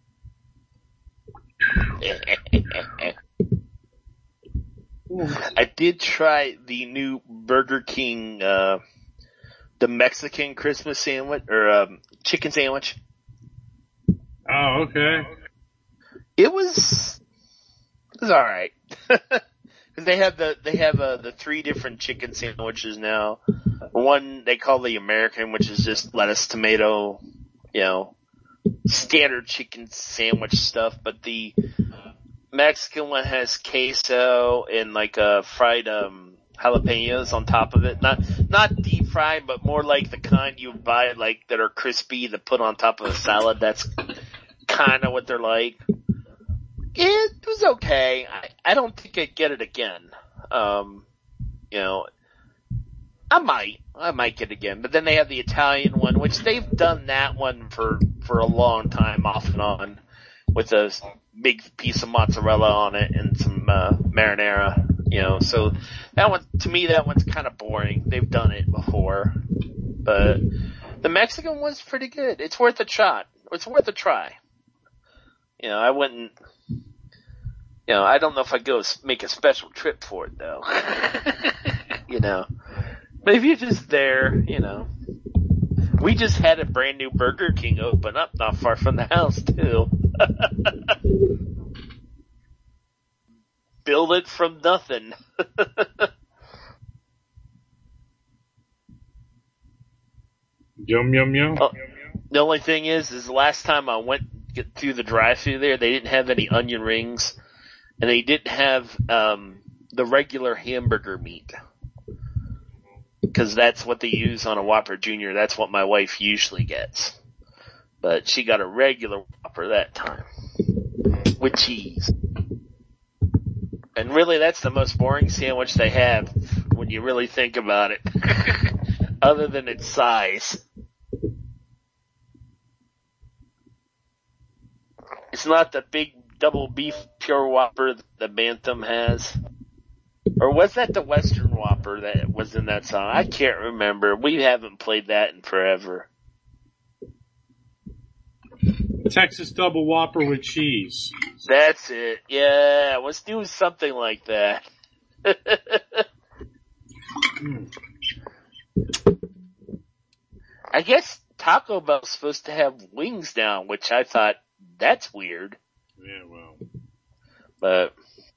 I did try the new Burger King, uh, the Mexican Christmas sandwich, or um, chicken sandwich. Oh, okay. It was, it was alright. They have the, they have uh, the three different chicken sandwiches now. One they call the American, which is just lettuce, tomato, you know, standard chicken sandwich stuff, but the Mexican one has queso and like uh fried um jalapenos on top of it. Not not deep fried, but more like the kind you buy like that are crispy that put on top of a salad. That's kind of what they're like. It was okay. I, I don't think I'd get it again. Um, you know, I might. I might get it again. But then they have the Italian one, which they've done that one for, for a long time off and on with a big piece of mozzarella on it and some, uh, marinara, you know. So that one, to me, that one's kind of boring. They've done it before. But the Mexican was pretty good. It's worth a shot. It's worth a try. You know, I wouldn't, you know, I don't know if I'd go make a special trip for it though. You know, but if you're just there, you know, we just had a brand new Burger King open up not far from the house too. Build it from nothing. Yum, yum, yum. Oh, the only thing is, is the last time I went get through the drive-thru there, they didn't have any onion rings, and they didn't have um the regular hamburger meat, because that's what they use on a Whopper Junior. That's what my wife usually gets, but she got a regular Whopper that time with cheese. And really, that's the most boring sandwich they have when you really think about it, other than its size. It's not the big double beef pure Whopper that the Bantam has. Or was that the Western Whopper that was in that song? I can't remember. We haven't played that in forever. Texas double Whopper with cheese. That's it. Yeah, let's do something like that. mm. I guess Taco Bell's supposed to have wings now, which I thought, that's weird. Yeah, well. But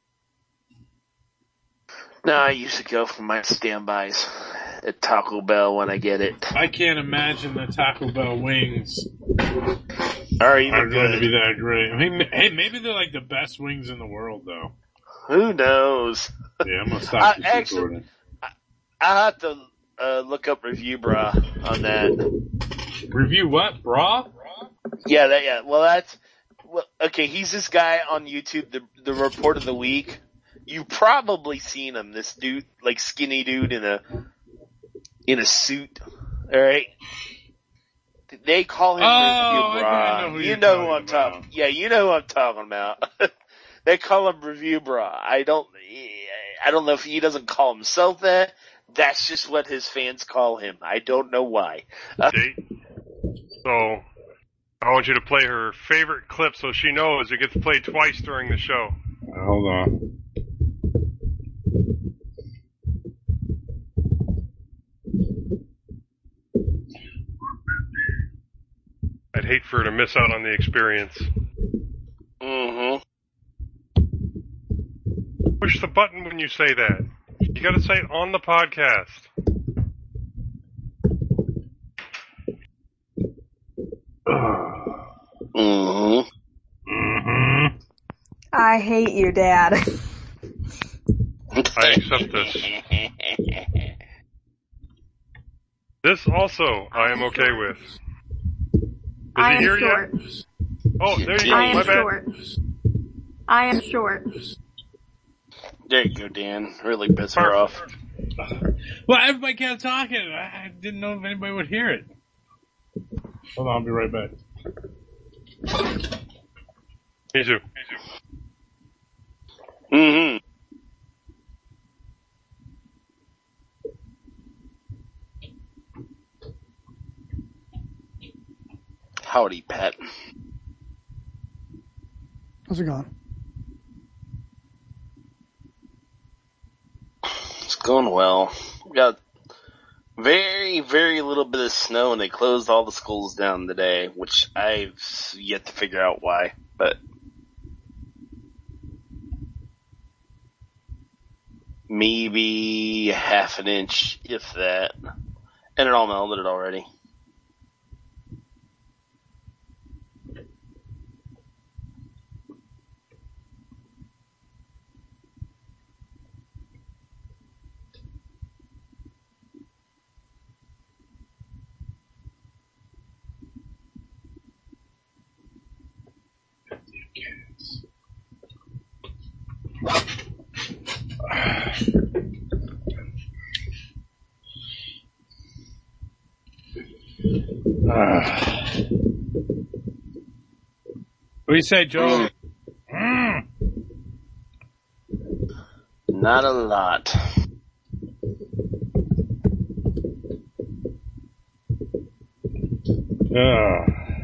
no, I usually go for my standbys at Taco Bell when I get it. I can't imagine the Taco Bell wings are even are going good. to be that great. I mean, hey, maybe they're like the best wings in the world, though. Who knows? Yeah, I'm gonna stop I, this actually, recording. I, I have to uh, look up Review Bra on that. Review what, bra? Yeah, that, yeah. Well, that's well, okay. He's this guy on YouTube, the the report of the week. You've probably seen him. This dude, like skinny dude in a in a suit. All right. They call him oh, Review Bra. I know who you you're know who talking I'm talking. about. Yeah, you know who I'm talking about. They call him Review Bra. I don't. I don't know if he doesn't call himself that. That's just what his fans call him. I don't know why. Uh, so, I want you to play her favorite clip so she knows it gets played twice during the show. Uh, hold on. I'd hate for her to miss out on the experience. mm-hmm. Push the button when you say that. You gotta say it on the podcast. Mm-hmm. Mm-hmm. I hate you, Dad. I accept this. This also I am okay with. Is I he am here short. yet? Oh, there you go. I am My bad. short. I am short. There you go, Dan. Really piss her off. Well, everybody kept talking. I didn't know if anybody would hear it. Hold on, I'll be right back. Me too. Mm-hmm. Howdy, Pat. How's it going? It's going well. We got very, very little bit of snow, and they closed all the schools down today, which I've yet to figure out why, but maybe half an inch, if that. And it all melted already. Uh, what do you say, Joe? Mm. Not a lot. Uh.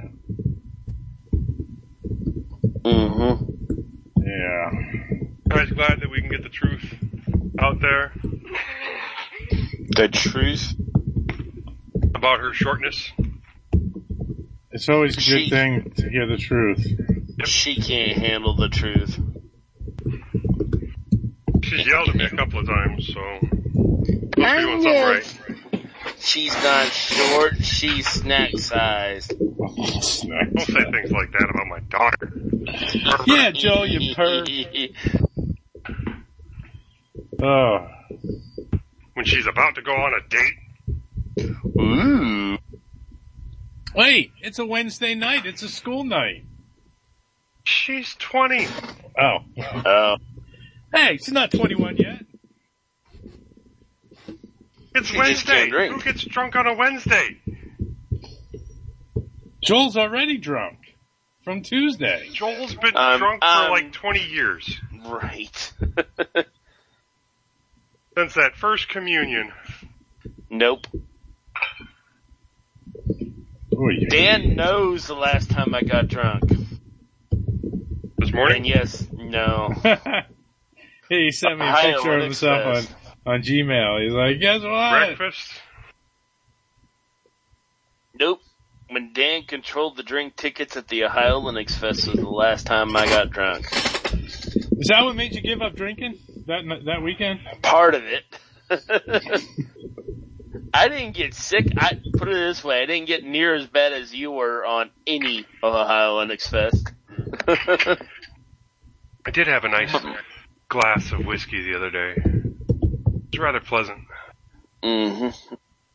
Mm-hmm. Yeah. I'm just glad that we can get the truth out there. The truth? About her shortness. It's always a good She- thing to hear the truth. She can't handle the truth. She's yelled at me a couple of times, so must be doing something right. She's not short, she's snack sized. Don't say things like that about my daughter. Yeah, Joe, you perv. Oh. When she's about to go on a date. Ooh. Wait, it's a Wednesday night. It's a school night. She's twenty. Oh. Oh. Hey, she's not twenty-one yet. It's She just Wednesday. can't drink. Who gets drunk on a Wednesday? Joel's already drunk from Tuesday. Joel's been Um, drunk for um, like twenty years. Right. Since that first communion. Nope. Oh, yeah. Dan knows the last time I got drunk. This morning? And yes, no. Hey, he sent me a Ohio picture of himself on, Express. on Gmail. He's like, guess what? Breakfast? Nope. When Dan controlled the drink tickets at the Ohio Linux Fest was the last time I got drunk. Is that what made you give up drinking that that weekend? Part of it. I didn't get sick. I put it this way: I didn't get near as bad as you were on any Ohio Linux Fest. I did have a nice glass of whiskey the other day. It's rather pleasant. Mm-hmm.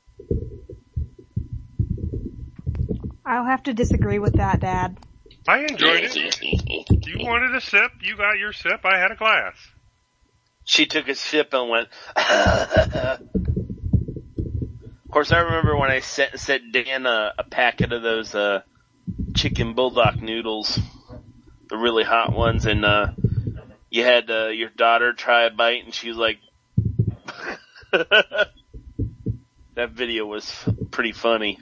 I'll have to disagree with that, Dad. I enjoyed it. You wanted a sip, you got your sip, I had a glass. She took a sip and went. Of course, I remember when I sent, sent Dan a, a packet of those uh, chicken bulldog noodles, the really hot ones, and uh, you had uh, your daughter try a bite, and she was like, that video was f- pretty funny.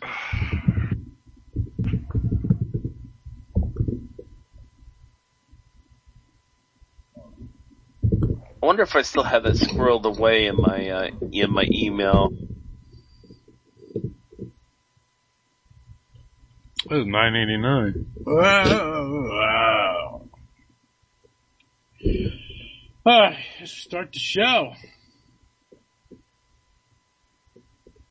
I wonder if I still have that squirreled away in my uh, in my email. It was nine eighty-nine. Wow. Wow. Alright, let's start the show.